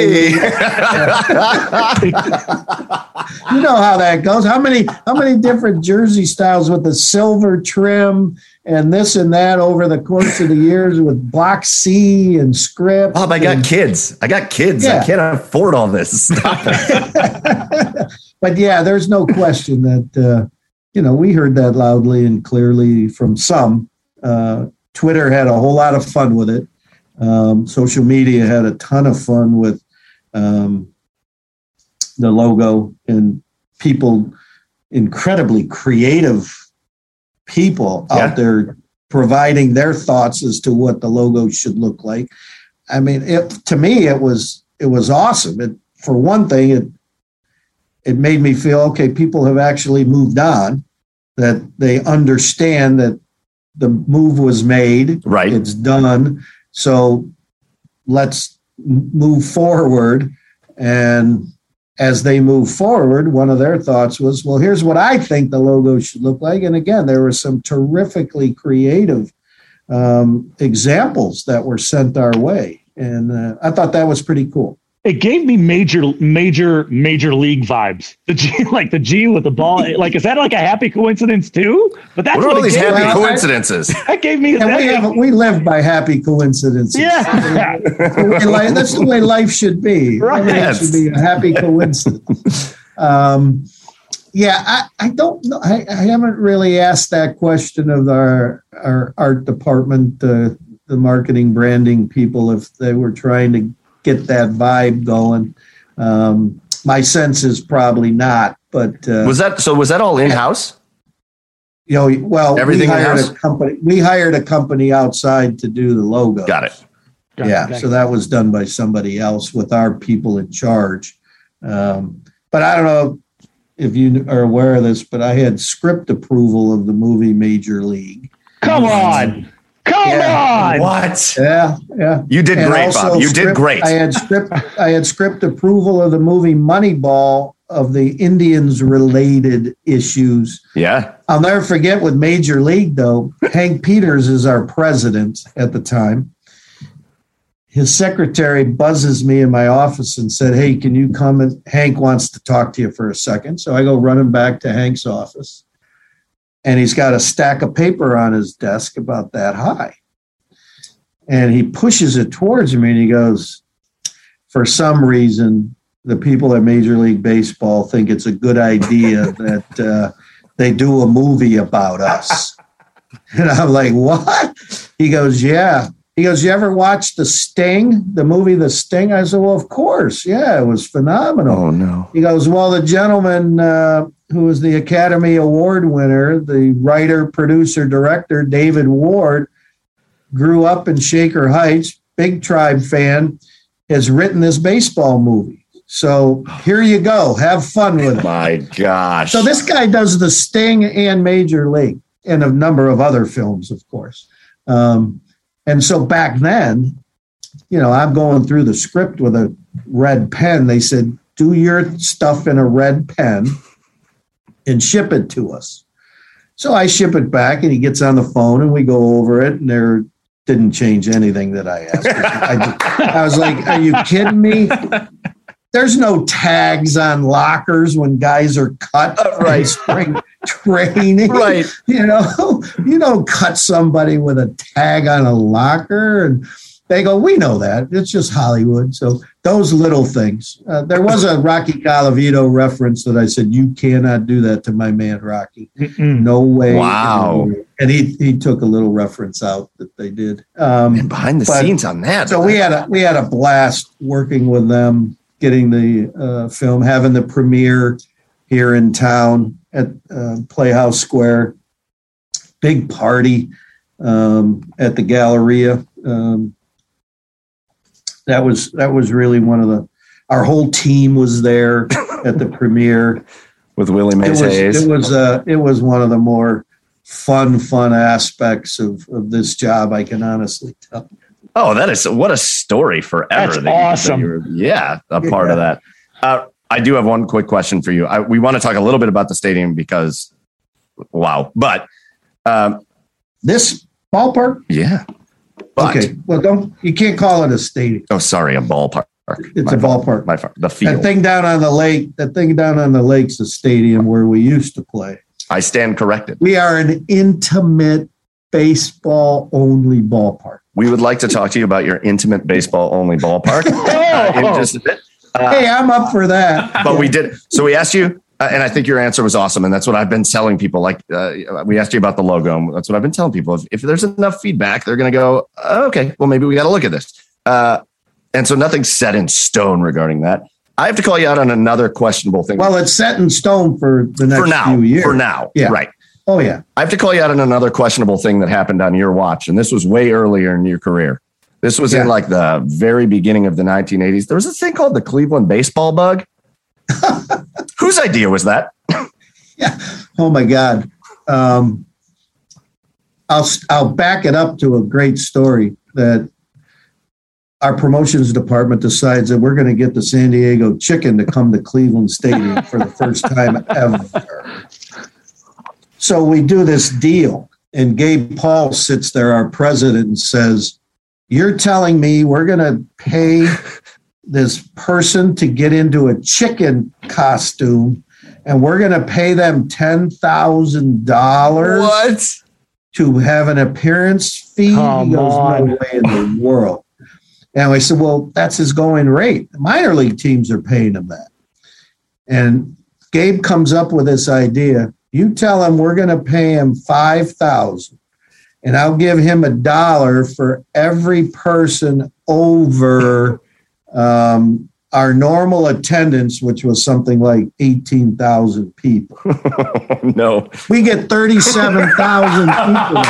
whole you know how that goes. How many different jersey styles with the silver trim and this and that over the course of the years with block C and script. Bob, I got kids. I can't afford all this. Stop it. But yeah, there's no question that, we heard that loudly and clearly from some. Twitter had a whole lot of fun with it. Social media had a ton of fun with the logo, and people, incredibly creative people out there providing their thoughts as to what the logo should look like. I mean, to me, it was awesome. For one thing, it made me feel, okay, people have actually moved on, that they understand that the move was made. Right. It's done. So let's move forward. And as they move forward, one of their thoughts was, well, here's what I think the logo should look like. And again, there were some terrifically creative examples that were sent our way. And I thought that was pretty cool. It gave me major league vibes. The G with the ball. Like, is that like a happy coincidence too? But that's what are all these happy me. coincidences? That gave me. We live by happy coincidences. Yeah, that's the way life should be. Right. It should be a happy coincidence. Yeah, I don't know. I haven't really asked that question of our art department, the marketing branding people, if they were trying to get that vibe going. My sense is probably not, but was that all in-house? Well, everything we hired a company outside to do the logo. Got it. So that was done by somebody else with our people in charge. But I don't know if you are aware of this, but I had script approval of the movie Major League. Come on. What? Yeah. You did great, Bob. You did great. I had script approval of the movie Moneyball, of the Indians related issues. Yeah. I'll never forget with Major League though. Hank Peters is our president at the time. His secretary buzzes me in my office and said, "Hey, can you come? And Hank wants to talk to you for a second." So I go running back to Hank's office. And he's got a stack of paper on his desk about that high. And he pushes it towards me and he goes, "For some reason, the people at Major League Baseball think it's a good idea that they do a movie about us." And I'm like, "What?" He goes, "Yeah." He goes, "You ever watch The Sting, the movie The Sting?" I said, "Well, of course. Yeah, it was phenomenal." Oh, no. He goes, "Well, the gentleman who was the Academy Award winner, the writer, producer, director, David Ward, grew up in Shaker Heights, big Tribe fan, has written this baseball movie. So here you go. Have fun with it." My gosh. So this guy does The Sting and Major League and a number of other films, of course. And so back then, I'm going through the script with a red pen. They said, "Do your stuff in a red pen and ship it to us." So I ship it back and he gets on the phone and we go over it, and there didn't change anything that I asked. I was like, "Are you kidding me?" There's no tags on lockers when guys are cut right spring training. Right. You don't cut somebody with a tag on a locker. And they go, "We know that. It's just Hollywood." So those little things. There was a Rocky Colavito reference that I said, "You cannot do that to my man, Rocky." No way. Wow. And he took a little reference out that they did. And behind the scenes on that. So we had a blast working with them, getting the film, having the premiere here in town at Playhouse Square. Big party at the Galleria. That was really our whole team was there at the premiere with Willie Mays Hayes. It was one of the more fun aspects of this job, I can honestly tell. Oh, what a story forever. That's awesome. Part of that. I do have one quick question for you. We want to talk a little bit about the stadium because, wow. But this ballpark? Yeah. But, okay. Well, you can't call it a stadium. Oh, sorry, a ballpark. It's a ballpark. The field. That thing down on the lake's a stadium where we used to play. I stand corrected. We are an intimate baseball-only ballpark. We would like to talk to you about your intimate baseball-only ballpark in just a bit. Hey, I'm up for that. But we did. So we asked you, and I think your answer was awesome. And that's what I've been telling people. Like we asked you about the logo. And that's what I've been telling people. If there's enough feedback, they're going to go, okay, well, maybe we got to look at this. And so nothing's set in stone regarding that. I have to call you out on another questionable thing. Well, it's set in stone for the next few years. For now. Yeah. Right. Oh, yeah. I have to call you out on another questionable thing that happened on your watch. And this was way earlier in your career. This was in like the very beginning of the 1980s. There was a thing called the Cleveland baseball bug. Whose idea was that? Yeah. Oh, my God. I'll back it up to a great story that our promotions department decides that we're going to get the San Diego Chicken to come to Cleveland Stadium for the first time ever. So we do this deal, and Gabe Paul sits there, our president, and says, "You're telling me we're going to pay this person to get into a chicken costume, and we're going to pay them $10,000. What? To have an appearance fee. He goes, no way in the world. And we said, well, that's his going rate. The minor league teams are paying him that. And Gabe comes up with this idea. You tell him we're going to pay him $5,000, and I'll give him $1 for every person over our normal attendance, which was something like 18,000 people. No. We get 37,000 people.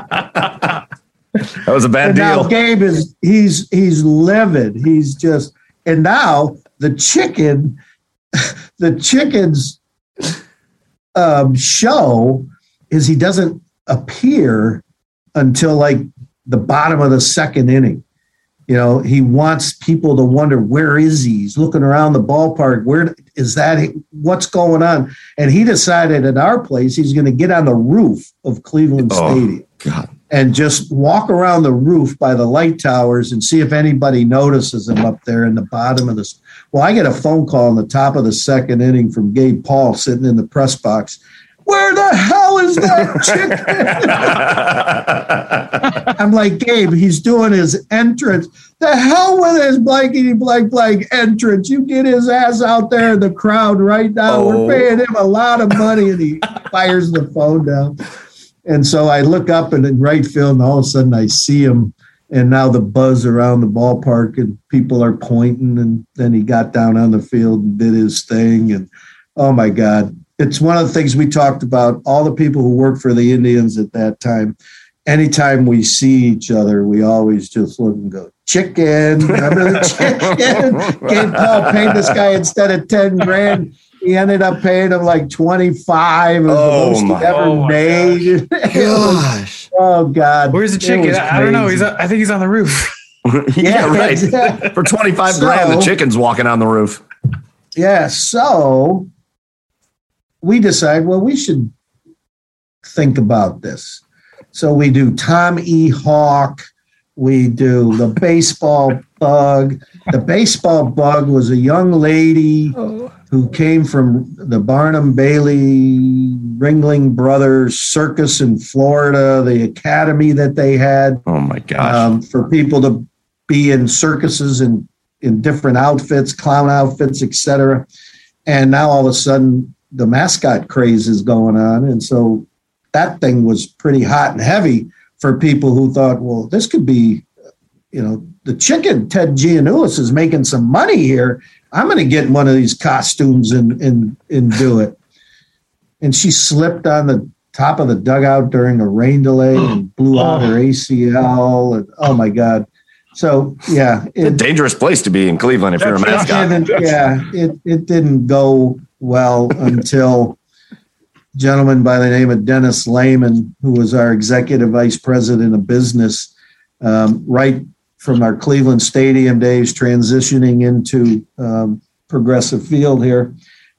That was a bad deal. Now Gabe he's livid. He's just, and now the chicken's show is he doesn't appear until like the bottom of the second inning. You know, he wants people to wonder, where is he? He's looking around the ballpark. Where is that? What's going on? And he decided at our place, he's going to get on the roof of Cleveland Stadium and just walk around the roof by the light towers and see if anybody notices him up there in the bottom of this. Well, I get a phone call in the top of the second inning from Gabe Paul sitting in the press box. Where the hell is that chicken? I'm like, Gabe, he's doing his entrance. The hell with his blankety blank entrance. You get his ass out there in the crowd right now. We're paying him a lot of money, and he fires the phone down. And so I look up and in right field, and all of a sudden I see him, and now the buzz around the ballpark, and people are pointing, and then he got down on the field and did his thing. And oh my God. It's one of the things we talked about, all the people who worked for the Indians at that time. Anytime we see each other, we always just look and go, chicken. Remember the chicken? Gabe Paul paid this guy instead of $10,000. He ended up paying him like 25. It was the most he ever made. Gosh. Oh God. Where's the chicken? I don't know. I think he's on the roof. Yeah, right. Exactly. For $25,000, the chicken's walking on the roof. Yeah. So we decide, well, we should think about this. So we do Tom E. Hawk. We do the baseball bug. The baseball bug was a young lady who came from the Barnum Bailey Ringling Brothers Circus in Florida, the academy that they had. Oh, my gosh. For people to be in circuses and in different outfits, clown outfits, etc. And now all of a sudden, the mascot craze is going on. And so that thing was pretty hot and heavy for people who thought, well, this could be, the chicken, Ted Giannoulis is making some money here. I'm going to get one of these costumes and do it. And she slipped on the top of the dugout during a rain delay and blew out her ACL. And oh my God. So yeah. It's a dangerous place to be in Cleveland if you're a mascot. It didn't go well until a gentleman by the name of Dennis Lehman, who was our executive vice president of business, right from our Cleveland Stadium days, transitioning into Progressive Field here,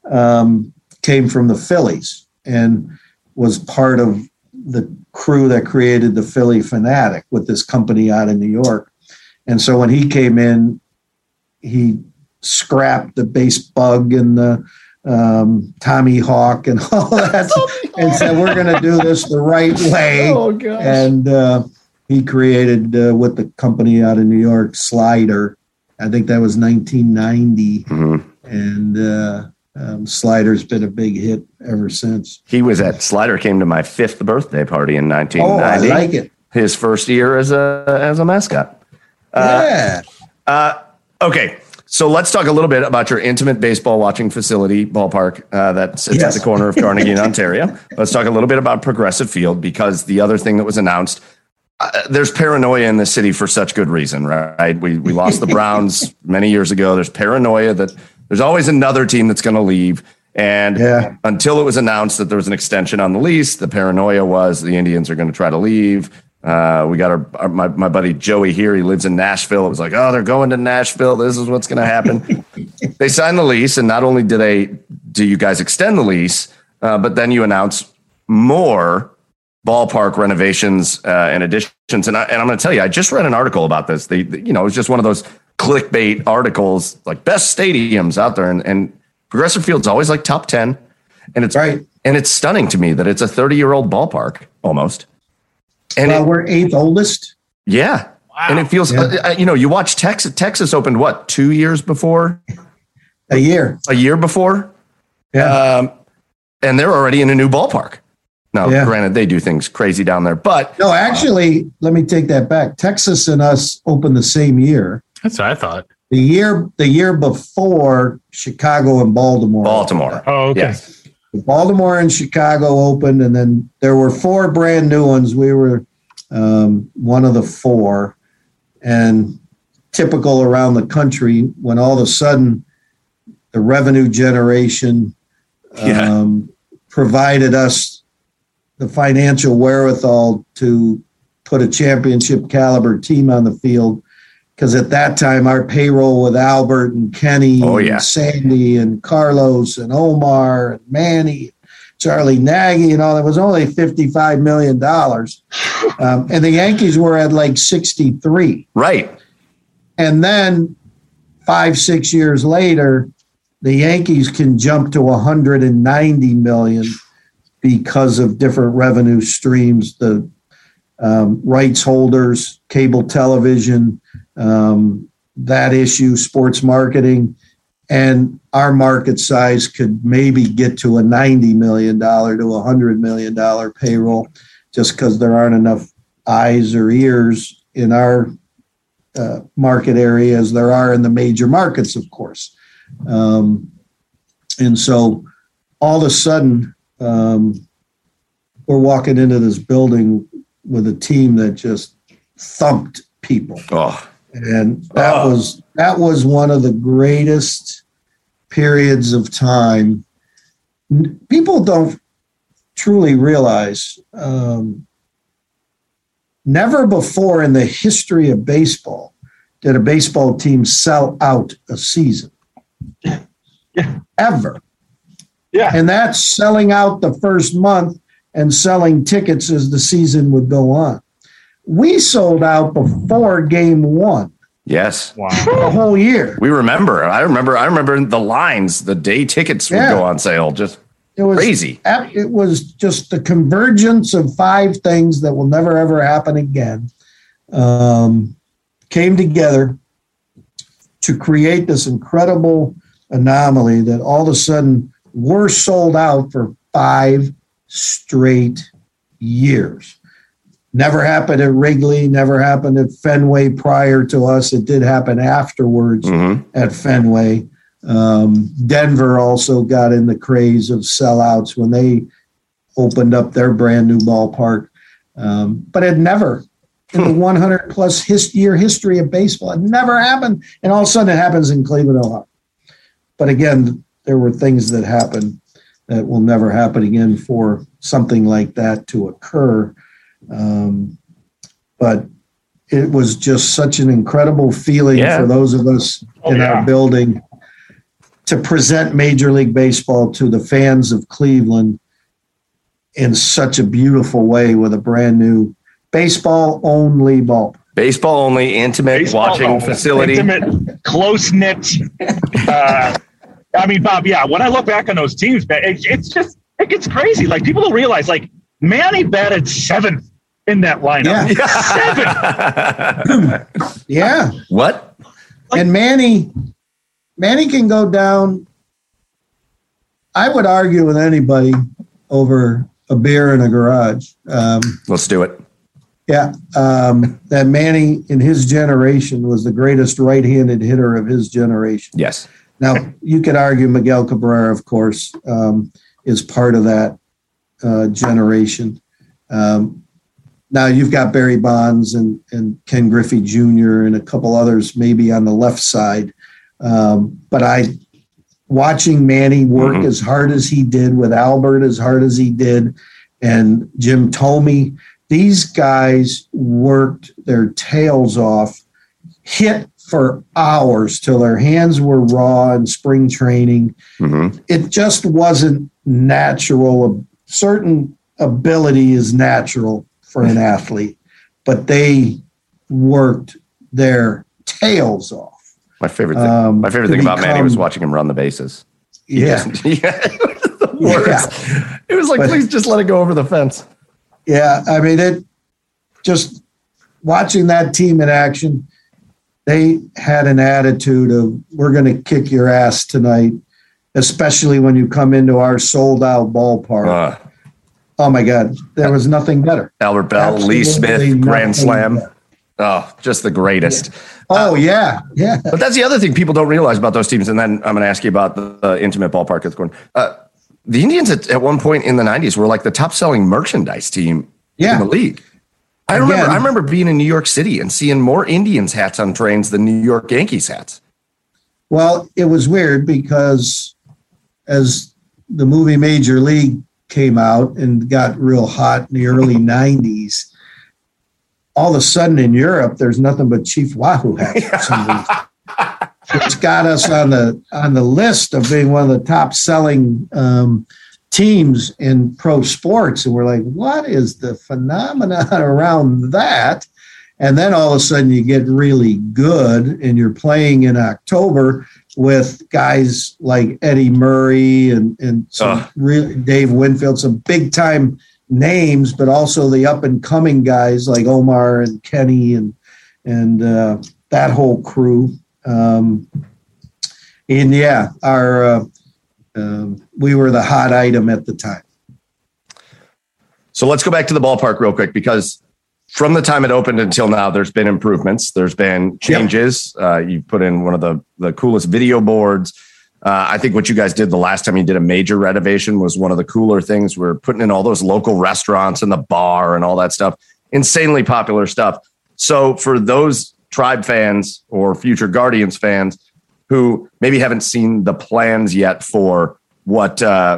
came from the Phillies and was part of the crew that created the Philly Fanatic with this company out in New York. And so when he came in, he scrapped the base bug and the Tommy Hawk and all that and said, we're going to do this the right way. Oh, gosh. And he created with the company out of New York, Slider. I think that was 1990. Mm-hmm. And Slider's been a big hit ever since. Slider came to my 5th birthday party in 1990. Oh, I like it. His first year as a mascot. Yeah. Okay. So let's talk a little bit about your intimate baseball watching facility, ballpark, that sits at the corner of Carnegie and Ontario. Let's talk a little bit about Progressive Field, because the other thing that was announced, there's paranoia in the city for such good reason, right? We lost the Browns many years ago. There's paranoia that there's always another team that's going to leave. And until it was announced that there was an extension on the lease, the paranoia was the Indians are going to try to leave. We got my buddy Joey here. He lives in Nashville. It was like, oh, they're going to Nashville. This is what's going to happen. They signed the lease, and not only do you guys extend the lease, but then you announce more ballpark renovations and additions. And I'm going to tell you, I just read an article about this. It was just one of those clickbait articles like best stadiums out there, and Progressive Field's always like top 10, and it's Right. And it's stunning to me that it's a 30-year-old ballpark almost. And We're 8th oldest. yeah. Wow. And it feels, you watch Texas opened what, 2 years before? A year before? Yeah. And they're already in a new ballpark. Now, granted, they do things crazy down there, but No, actually, let me take that back. Texas and us opened the same year. That's what I thought. The year before, Chicago and Baltimore. Oh, okay. Yes. Baltimore and Chicago opened, and then there were 4 brand new ones. We were one of the 4. And typical around the country, when all of a sudden the revenue generation provided us the financial wherewithal to put a championship caliber team on the field. Because at that time, our payroll with Albert and Kenny and Sandy and Carlos and Omar and Manny, Charlie Nagy and all that was only $55 million. And the Yankees were at like 63. Right. And then 5-6 years later, the Yankees can jump to 190 million because of different revenue streams, the rights holders, cable television, that issue, sports marketing, and our market size could maybe get to a $90 million to $100 million payroll just because there aren't enough eyes or ears in our market area as there are in the major markets, of course. And so all of a sudden, we're walking into this building with a team that just thumped people. Oh. And that was one of the greatest periods of time. People don't truly realize, never before in the history of baseball did a baseball team sell out a season. Yeah. Ever. Yeah. And that's selling out the first month and selling tickets as the season would go on. We sold out before game 1. Yes. Wow. The whole year. We remember. I remember the lines, the day tickets would go on sale. Just crazy. It was just the convergence of 5 things that will never, ever happen again. Came together to create this incredible anomaly that all of a sudden we're sold out for 5 straight years. Never happened at Wrigley, never happened at Fenway prior to us. It did happen afterwards at Fenway. Denver also got in the craze of sellouts when they opened up their brand new ballpark. But it never, in the 100-plus year history of baseball, it never happened. And all of a sudden it happens in Cleveland, Ohio. But again, there were things that happened that will never happen again for something like that to occur. But it was just such an incredible feeling for those of us in our building to present Major League Baseball to the fans of Cleveland in such a beautiful way with a brand new baseball-only ball. Baseball-only, intimate watching facility. Intimate, close-knit. I mean, Bob, when I look back on those teams, it's just, it gets crazy. Like, people don't realize, like, Manny batted 7th in that lineup. Yeah. 7th. Yeah. What? And Manny can go down, I would argue with anybody over a beer in a garage. Let's do it. Yeah. That Manny in his generation was the greatest right-handed hitter of his generation. Yes. Now, you could argue Miguel Cabrera, of course, is part of that generation. Now, you've got Barry Bonds and Ken Griffey Jr. and a couple others maybe on the left side. But watching Manny work as hard as he did, with Albert as hard as he did, and Jim Thome, these guys worked their tails off, hit for hours till their hands were raw in spring training. It just wasn't natural. A certain ability is natural for an athlete, but they worked their tails off. My favorite thing about Manny was watching him run the bases. Yeah. It was like, please just let it go over the fence. Yeah. I mean, it just watching that team in action, they had an attitude of, we're going to kick your ass tonight, especially when you come into our sold out ballpark. Oh my God. There was nothing better. Albert Bell, Lee Smith, grand slam. Better. Oh, just the greatest. Yeah. Oh, yeah. But that's the other thing people don't realize about those teams. And then I'm going to ask you about the intimate ballpark that's going. The Indians at one point in the 90s were like the top selling merchandise team in the league. I remember being in New York City and seeing more Indians hats on trains than New York Yankees hats. Well, it was weird because as the movie Major League came out and got real hot in the early 90s, all of a sudden in Europe, there's nothing but Chief Wahoo hats for some reason. It's got us on the list of being one of the top selling teams in pro sports. And we're like, what is the phenomenon around that? And then all of a sudden you get really good and you're playing in October with guys like Eddie Murray and some really Dave Winfield, some big time names, but also the up and coming guys like Omar and Kenny and that whole crew. We were the hot item at the time. So let's go back to the ballpark real quick, because from the time it opened until now, there's been improvements. There's been changes. You put in one of the coolest video boards. I think what you guys did the last time you did a major renovation was one of the cooler things. We're putting in all those local restaurants and the bar and all that stuff. Insanely popular stuff. So for those Tribe fans or future Guardians fans who maybe haven't seen the plans yet for what's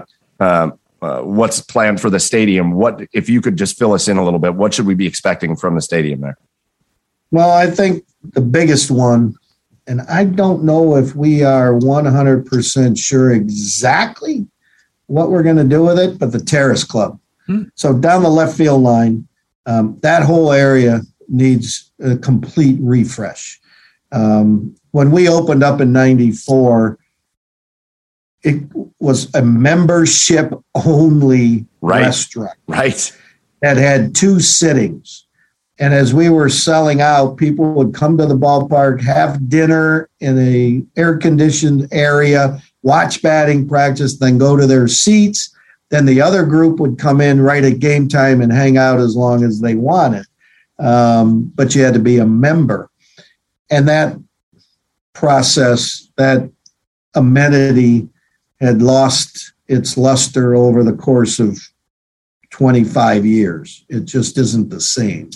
planned for the stadium, what if you could just fill us in a little bit? What should we be expecting from the stadium there? Well, I think the biggest one, and I don't know if we are 100% sure exactly what we're going to do with it, but the Terrace Club. So down the left field line, that whole area needs a complete refresh. When we opened up in 94, it was a membership only restaurant. Right. That had 2 sittings. And as we were selling out, people would come to the ballpark, have dinner in a air-conditioned area, watch batting practice, then go to their seats. Then the other group would come in right at game time and hang out as long as they wanted. But you had to be a member. And that process, that amenity had lost its luster over the course of 25 years. It just isn't the same.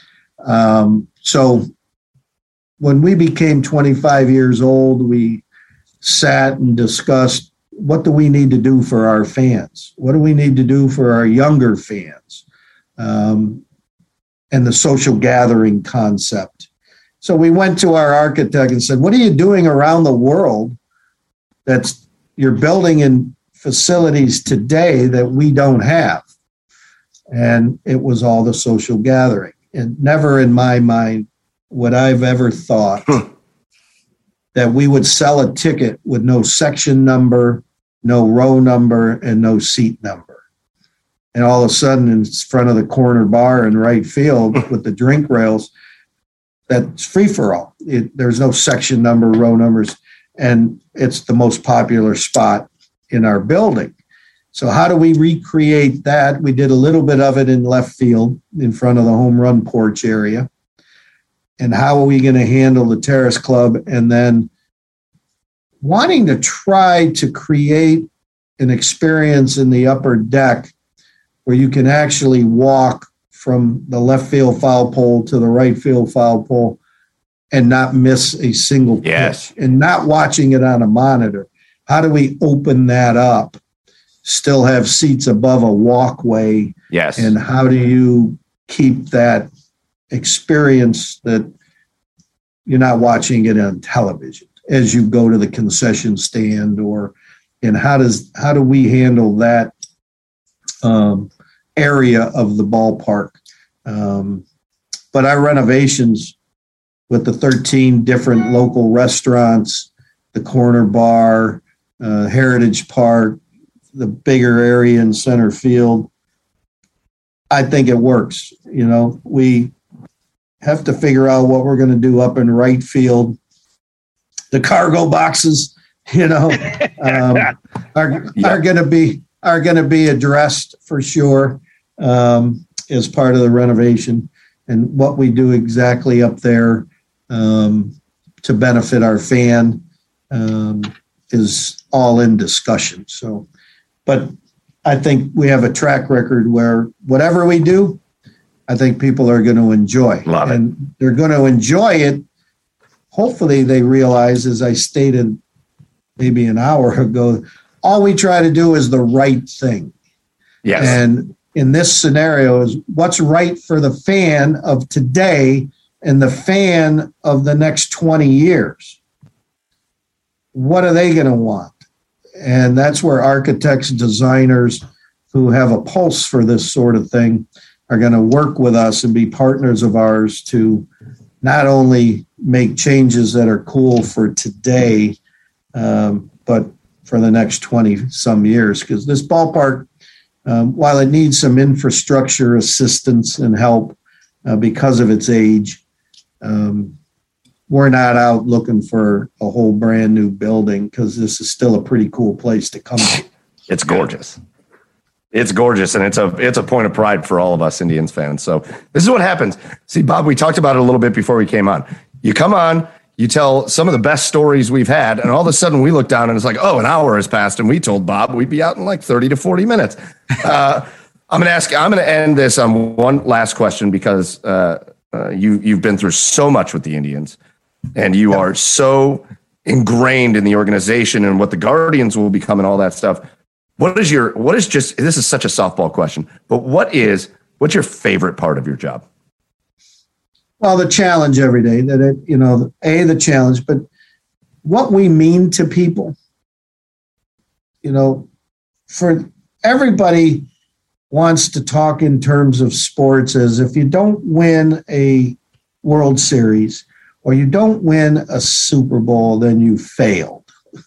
So when we became 25 years old, we sat and discussed, what do we need to do for our fans? What do we need to do for our younger fans? And the social gathering concept. So we went to our architect and said, what are you doing around the world that's you're building in facilities today that we don't have? And it was all the social gathering. And never in my mind would I've ever thought that we would sell a ticket with no section number, no row number, and no seat number. And all of a sudden, in front of the corner bar in right field with the drink rails, that's free for all. There's no section number, row numbers, and it's the most popular spot in our building. So how do we recreate that? We did a little bit of it in left field in front of the home run porch area. And how are we going to handle the Terrace Club? And then wanting to try to create an experience in the upper deck where you can actually walk from the left field foul pole to the right field foul pole and not miss a single pitch, and not watching it on a monitor. How do we open that up? Still have seats above a walkway. Yes. And how do you keep that experience that you're not watching it on television as you go to the concession stand, and how do we handle that area of the ballpark? But our renovations with the 13 different local restaurants, the corner bar, Heritage Park, the bigger area in center field. I think it works. You know, we have to figure out what we're going to do up in right field. The cargo boxes, you know, are going to be addressed for sure as part of the renovation, and what we do exactly up there to benefit our fan is all in discussion. So, but I think we have a track record where whatever we do, I think people are going to enjoy. Love it. And they're going to enjoy it. Hopefully they realize, as I stated maybe an hour ago, all we try to do is the right thing. Yes. And in this scenario is what's right for the fan of today and the fan of the next 20 years. What are they going to want? And that's where architects, designers who have a pulse for this sort of thing are going to work with us and be partners of ours to not only make changes that are cool for today, but for the next 20 some years. Because this ballpark, while it needs some infrastructure assistance and help because of its age, we're not out looking for a whole brand new building, because this is still a pretty cool place to come to. It's gorgeous. It's gorgeous, and it's a point of pride for all of us Indians fans. So this is what happens. See, Bob, we talked about it a little bit before we came on. You come on, you tell some of the best stories we've had, and all of a sudden we look down and it's like, oh, an hour has passed, and we told Bob we'd be out in like 30 to 40 minutes. I'm going to end this on one last question, because you've been through so much with the Indians, and you are so ingrained in the organization and what the Guardians will become and all that stuff. This is such a softball question, but what's your favorite part of your job? Well, the challenge every day, the challenge, but what we mean to people, for everybody wants to talk in terms of sports as if you don't win a World Series or you don't win a Super Bowl, then you failed.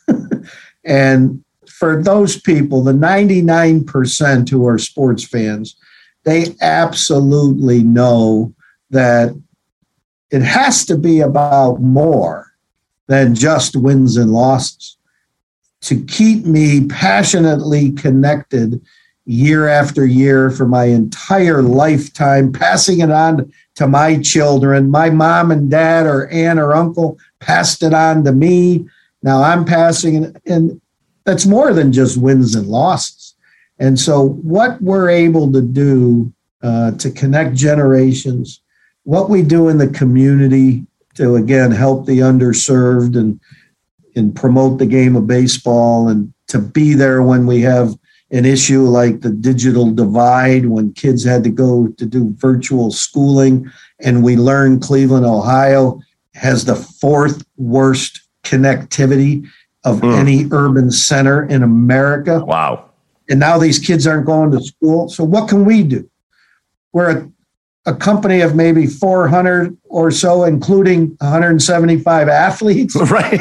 And for those people, the 99% who are sports fans, they absolutely know that it has to be about more than just wins and losses to keep me passionately connected year after year for my entire lifetime, passing it on to my children. My mom and dad or aunt or uncle passed it on to me. Now I'm passing it, and that's more than just wins and losses. And so what we're able to do to connect generations, what we do in the community to, again, help the underserved and promote the game of baseball, and to be there when we have an issue like the digital divide, when kids had to go to do virtual schooling. And we learned Cleveland, Ohio has the fourth worst connectivity of any urban center in America. Wow. And now these kids aren't going to school. So what can we do? We're a company of maybe 400 or so, including 175 athletes. Right.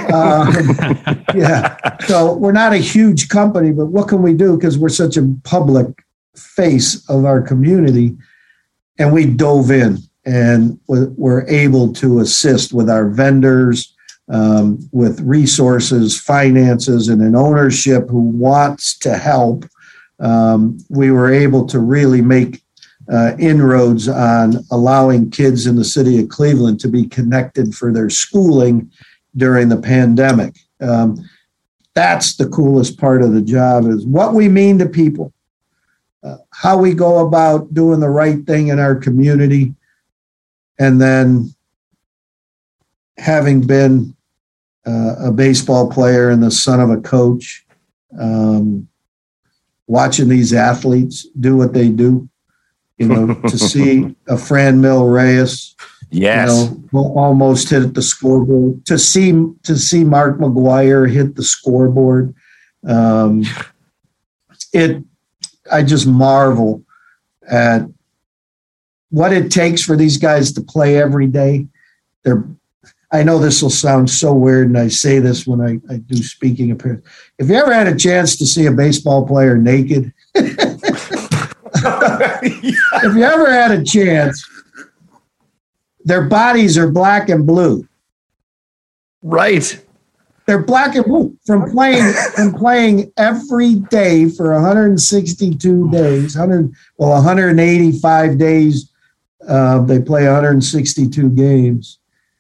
Yeah. So we're not a huge company, but what can we do? Because we're such a public face of our community. And we dove in, and we're able to assist with our vendors, with resources, finances, and an ownership who wants to help. We were able to really make inroads on allowing kids in the city of Cleveland to be connected for their schooling during the pandemic. That's the coolest part of the job, is what we mean to people, how we go about doing the right thing in our community, and then having been a baseball player and the son of a coach, watching these athletes do what they do, to see a Franmil Reyes, yes, almost hit at the scoreboard, to see Mark McGwire hit the scoreboard. I just marvel at what it takes for these guys to play every day. They're I know this will sound so weird, and I say this when I do speaking appearances. If you ever had a chance to see a baseball player naked, if you ever had a chance, their bodies are black and blue. Right. They're black and blue from playing every day for 162 days, 185 days. They play 162 games.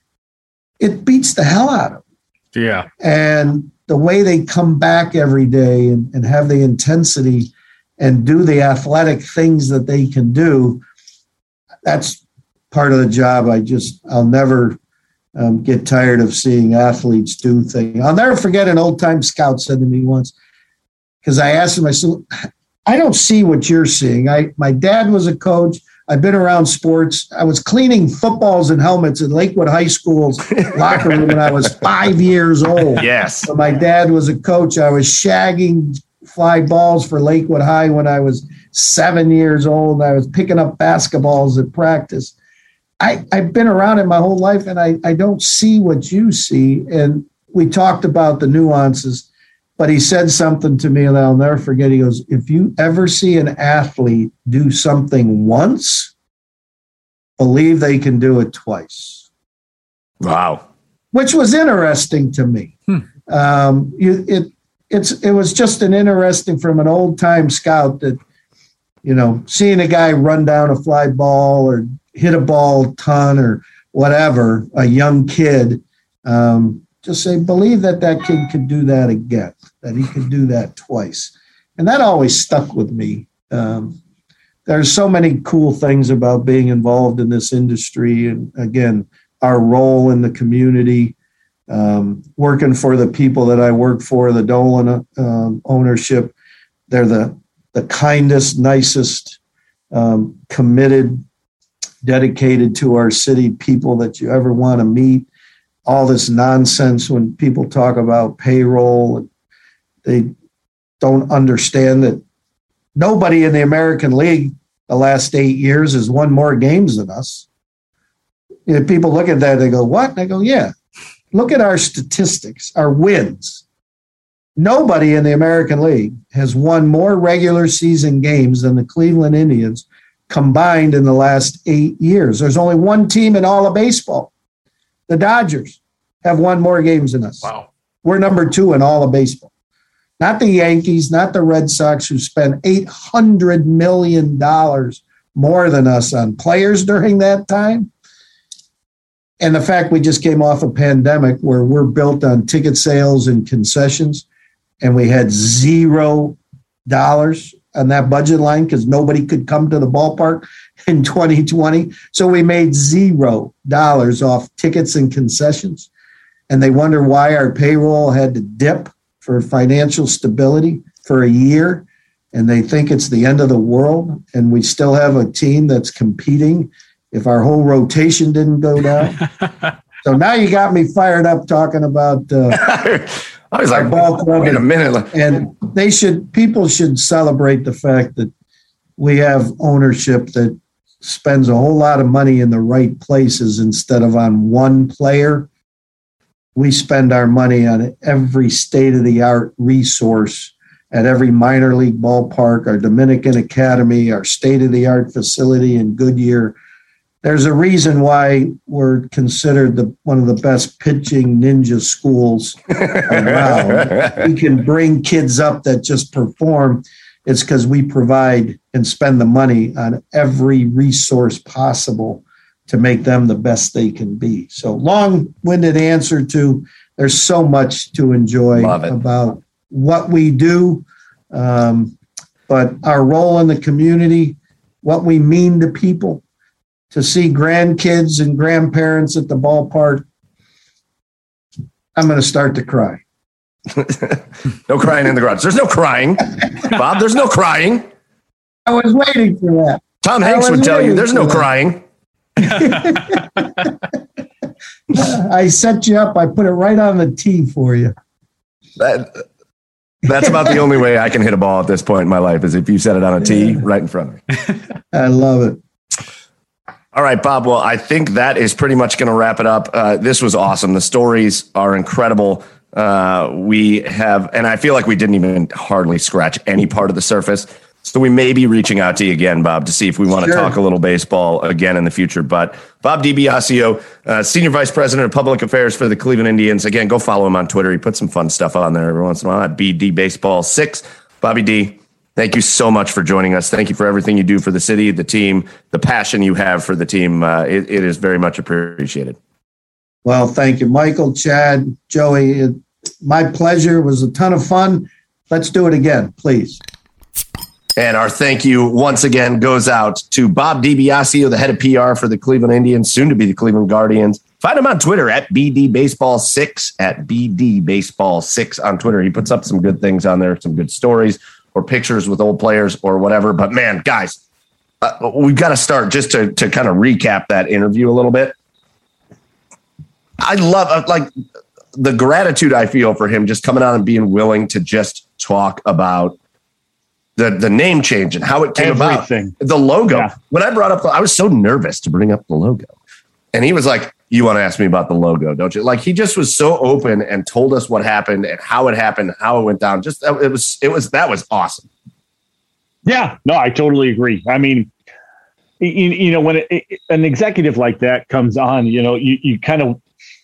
It beats the hell out of them. Yeah. And the way they come back every day and have the intensity and do the athletic things that they can do, that's part of the job. I'll never get tired of seeing athletes do things. I'll never forget an old-time scout said to me once, because I asked him, I said, I don't see what you're seeing. My dad was a coach. I've been around sports. I was cleaning footballs and helmets in Lakewood High School's locker room when I was 5 years old. Yes. So my dad was a coach. I was shagging fly balls for Lakewood High when I was 7 years old. I was picking up basketballs at practice. I've been around it my whole life, and I don't see what you see. And we talked about the nuances, but he said something to me that I'll never forget. He goes, if you ever see an athlete do something once, believe they can do it twice. Wow. Which was interesting to me. It was just an interesting from an old time scout that, seeing a guy run down a fly ball or hit a ball a ton or whatever, a young kid, just say, believe that kid could do that again, that he could do that twice. And that always stuck with me. There's so many cool things about being involved in this industry. And again, our role in the community, working for the people that I work for, the Dolan ownership. They're the kindest, nicest, committed, dedicated to our city people that you ever want to meet. All this nonsense when people talk about payroll, they don't understand that nobody in the American League the last 8 years has won more games than us. People look at that, they go, what? And I go, yeah. Look at our statistics, our wins. Nobody in the American League has won more regular season games than the Cleveland Indians combined in the last 8 years. There's only one team in all of baseball. The Dodgers have won more games than us. Wow. We're number 2 in all of baseball. Not the Yankees, not the Red Sox, who spent $800 million more than us on players during that time. And the fact we just came off a pandemic where we're built on ticket sales and concessions, and we had $0 on that budget line because nobody could come to the ballpark in 2020. So we made $0 off tickets and concessions. And they wonder why our payroll had to dip for financial stability for a year. And they think it's the end of the world. And we still have a team that's competing if our whole rotation didn't go down. So now you got me fired up talking about I was like, ball club. Wait a minute. And people should celebrate the fact that we have ownership that spends a whole lot of money in the right places instead of on one player. We spend our money on every state-of-the-art resource at every minor league ballpark, our Dominican Academy, our state-of-the-art facility in Goodyear. There's a reason why we're considered one of the best pitching ninja schools around. We can bring kids up that just perform. It's because we provide and spend the money on every resource possible to make them the best they can be. So long-winded answer to there's so much to enjoy about what we do, but our role in the community, what we mean to people, to see grandkids and grandparents at the ballpark, I'm going to start to cry. No crying in the garage. There's no crying, Bob. There's no crying. I was waiting for that. Tom Hanks would tell you there's no crying. I set you up. I put it right on the tee for you. That's about the only way I can hit a ball at this point in my life is if you set it on a tee right in front of me. I love it. All right, Bob. Well, I think that is pretty much going to wrap it up. This was awesome. The stories are incredible. We have, and I feel like we didn't even hardly scratch any part of the surface. So we may be reaching out to you again, Bob, to see if we want to talk a little baseball again in the future. But Bob DiBiasio, Senior Vice President of Public Affairs for the Cleveland Indians. Again, go follow him on Twitter. He puts some fun stuff on there every once in a while at BD Baseball 6. Bobby D, thank you so much for joining us. Thank you for everything you do for the city, the team, the passion you have for the team. It is very much appreciated. Well, thank you, Michael, Chad, Joey. My pleasure. It was a ton of fun. Let's do it again, please. And our thank you once again goes out to Bob DiBiasio, the head of PR for the Cleveland Indians, soon to be the Cleveland Guardians. Find him on Twitter at BDBaseball6, at BDBaseball6 on Twitter. He puts up some good things on there, some good stories or pictures with old players or whatever. But man, guys, we've got to start just to kind of recap that interview a little bit. I love like the gratitude I feel for him just coming on and being willing to just talk about the name change and how it came about. The logo. Yeah. When I brought up, I was so nervous to bring up the logo. And he was like, you want to ask me about the logo, don't you? Like, he just was so open and told us what happened and how it happened, how it went down. Just, that was awesome. Yeah, no, I totally agree. I mean, you know, when an executive like that comes on, you know, you kind of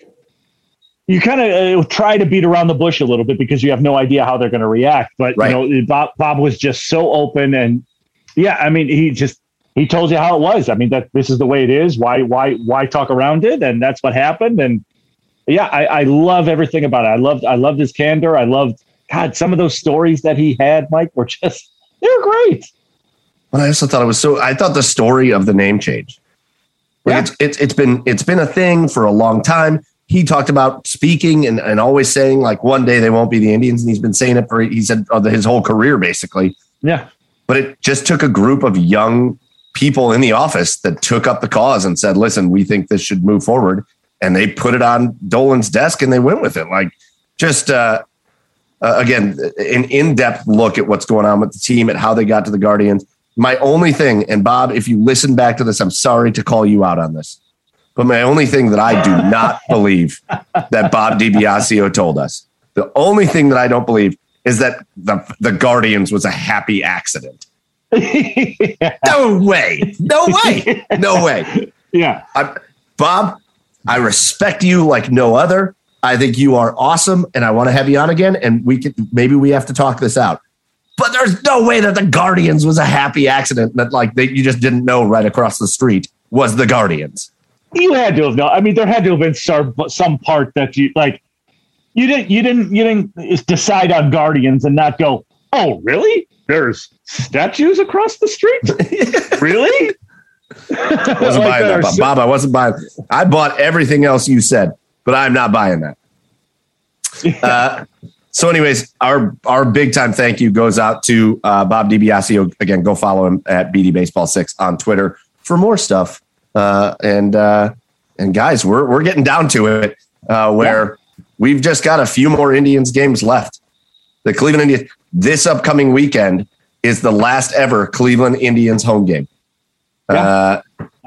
try to beat around the bush a little bit because you have no idea how they're going to react. But, right. You know, Bob was just so open. And yeah, I mean, he told you how it was. I mean, that this is the way it is. Why talk around it? And that's what happened. And yeah, I love everything about it. I loved his candor. I loved, God, some of those stories that he had, Mike, they were great. Well, I also thought I thought the story of the name change. Like, yeah. It's been a thing for a long time. He talked about speaking and always saying like one day they won't be the Indians. And he's been saying it he said his whole career, basically. Yeah. But it just took a group of young people in the office that took up the cause and said, listen, we think this should move forward. And they put it on Dolan's desk and they went with it. Like just, again, an in-depth look at what's going on with the team, at how they got to the Guardians. My only thing, and Bob, if you listen back to this, I'm sorry to call you out on this. But my only thing that I do not believe that Bob DiBiasio told us, the only thing that I don't believe is that the Guardians was a happy accident. Yeah. No way. Yeah. Bob, I respect you like no other. I think you are awesome. And I want to have you on again. And maybe we have to talk this out. But there's no way that the Guardians was a happy accident that you just didn't know right across the street was the Guardians. You had to have known. I mean, there had to have been some part that you didn't decide on Guardians and not go, oh, really? There's statues across the street? Really? I wasn't buying that, Bob. I wasn't buying. I bought everything else you said, but I'm not buying that. Yeah. So anyways, our big time thank you goes out to Bob DiBiasio. Again, go follow him at BDBaseball6 on Twitter for more stuff. And guys, we're getting down to it where we've just got a few more Indians games left. The Cleveland Indians this upcoming weekend is the last ever Cleveland Indians home game. And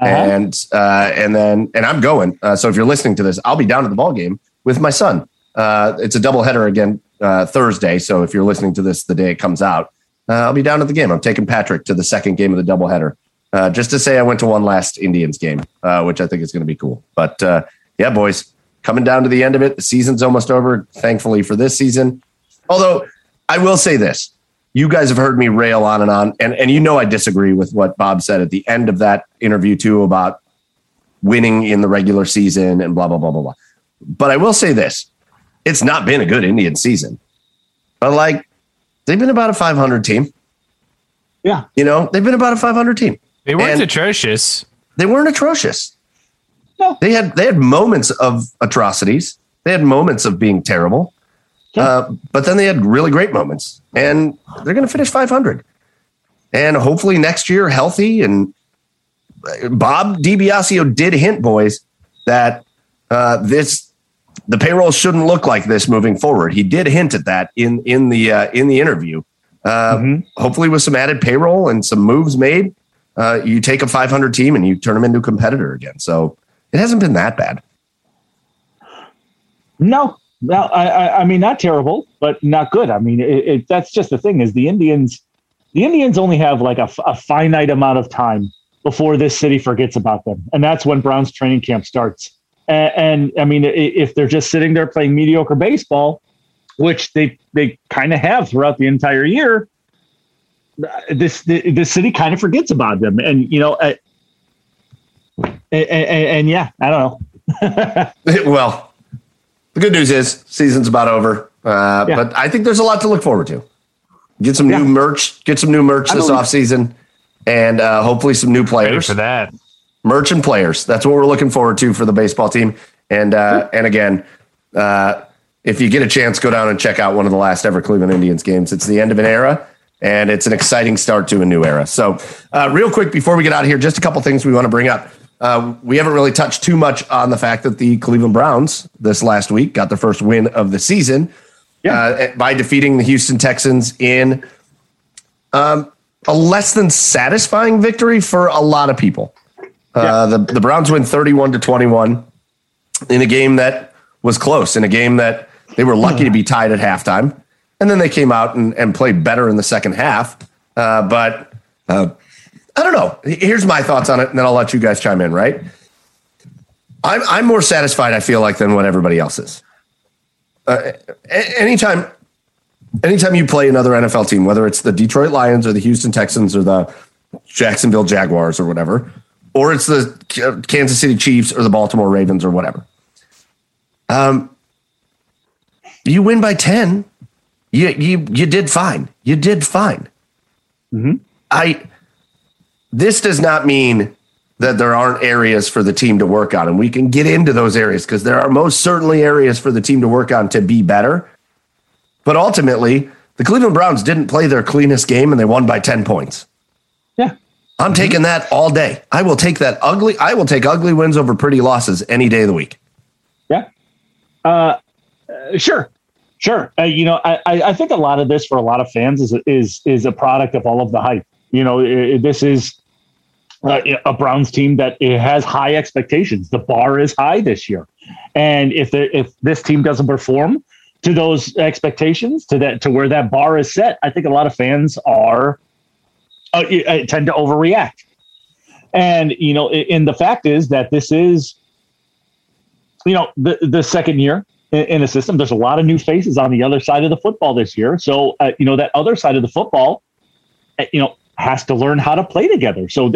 I'm going. So if you're listening to this, I'll be down at the ball game with my son. It's a doubleheader again Thursday. So if you're listening to this the day it comes out, I'll be down at the game. I'm taking Patrick to the second game of the doubleheader. Just to say I went to one last Indians game, which I think is going to be cool. But yeah, boys, coming down to the end of it. The season's almost over, thankfully, for this season. Although I will say this, you guys have heard me rail on and on. And you know I disagree with what Bob said at the end of that interview, too, about winning in the regular season and blah, blah, blah, blah, blah. But I will say this. It's not been a good Indian season. But, they've been about a 500 team. Yeah. They've been about a 500 team. They weren't atrocious. They weren't atrocious. No. They had moments of atrocities. They had moments of being terrible. Yeah. But then they had really great moments. And they're going to finish 500. And hopefully next year, healthy. And Bob DiBiasio did hint, boys, that the payroll shouldn't look like this moving forward. He did hint at that in the interview. Hopefully with some added payroll and some moves made, you take a 500 team and you turn them into a competitor again. So it hasn't been that bad. No, I mean, not terrible, but not good. I mean, that's just the thing is the Indians only have like a finite amount of time before this city forgets about them. And that's when Browns training camp starts. And I mean, if they're just sitting there playing mediocre baseball, which they kind of have throughout the entire year, this city kind of forgets about them. And, you know, and yeah, I don't know. Well, the good news is season's about over. But I think there's a lot to look forward to. Get some new merch. Get some new merch this offseason, and hopefully some new players. Ready for that. Merch and players. That's what we're looking forward to for the baseball team. And again, if you get a chance, go down and check out one of the last ever Cleveland Indians games. It's the end of an era, and it's an exciting start to a new era. So real quick, before we get out of here, just a couple things we want to bring up. We haven't really touched too much on the fact that the Cleveland Browns this last week got their first win of the season by defeating the Houston Texans in a less than satisfying victory for a lot of people. The Browns win 31-21 in a game that was close, in a game that they were lucky to be tied at halftime. And then they came out and played better in the second half. But I don't know. Here's my thoughts on it, and then I'll let you guys chime in, right? I'm more satisfied, I feel like, than what everybody else is. Anytime you play another NFL team, whether it's the Detroit Lions or the Houston Texans or the Jacksonville Jaguars or whatever, or it's the Kansas City Chiefs or the Baltimore Ravens or whatever, you win by 10. You did fine. You did fine. Mm-hmm. This does not mean that there aren't areas for the team to work on, and we can get into those areas because there are most certainly areas for the team to work on to be better. But ultimately, the Cleveland Browns didn't play their cleanest game, and they won by 10 points. Yeah. I'm taking that all day. I will take ugly wins over pretty losses any day of the week. Yeah. Sure. I think a lot of this for a lot of fans is a product of all of the hype. This is a Browns team that it has high expectations. The bar is high this year, and if this team doesn't perform to those expectations, to where that bar is set, I think a lot of fans tend to overreact. And and the fact is that this is the second year in a system. There's a lot of new faces on the other side of the football this year. So that other side of the football, has to learn how to play together. So,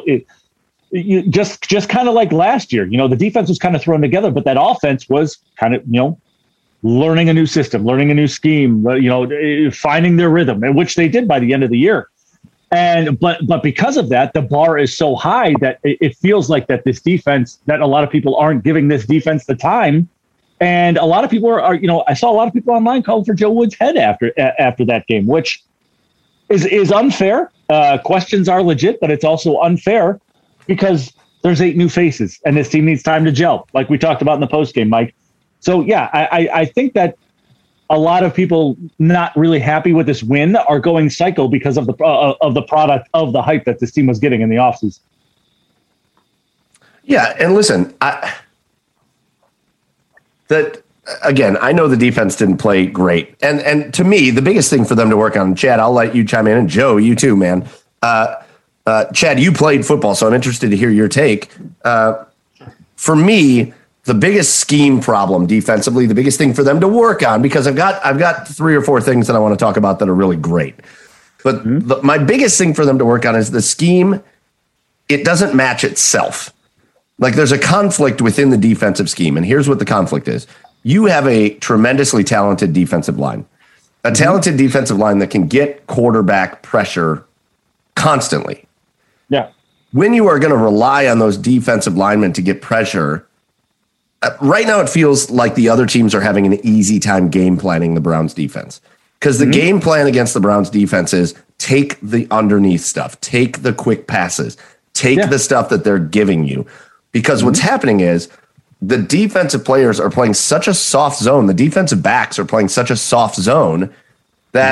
just kind of like last year, the defense was kind of thrown together, but that offense was kind of, learning a new system, learning a new scheme, finding their rhythm, and which they did by the end of the year. But because of that, the bar is so high that it feels like that this defense, that a lot of people aren't giving this defense the time. And a lot of people are I saw a lot of people online calling for Joe Woods' head after that game, which is unfair. Questions are legit, but it's also unfair because there's 8 new faces and this team needs time to gel, like we talked about in the postgame, Mike. So, yeah, I think that a lot of people not really happy with this win are going psycho because of the product of the hype that this team was getting in the offseason. Yeah, and listen, Again, I know the defense didn't play great. And to me, the biggest thing for them to work on, Chad, I'll let you chime in, and Joe, you too, man. Chad, you played football, so I'm interested to hear your take. For me, the biggest scheme problem defensively, the biggest thing for them to work on, because I've got 3 or 4 things that I want to talk about that are really great. But my biggest thing for them to work on is the scheme. It doesn't match itself. Like there's a conflict within the defensive scheme. And here's what the conflict is. You have a tremendously talented defensive line, a talented defensive line that can get quarterback pressure constantly. Yeah. When you are going to rely on those defensive linemen to get pressure, right now it feels like the other teams are having an easy time game planning the Browns defense, because the game plan against the Browns defense is take the underneath stuff, take the quick passes, take the stuff that they're giving you. Because what's happening is the defensive players are playing such a soft zone. The defensive backs are playing such a soft zone that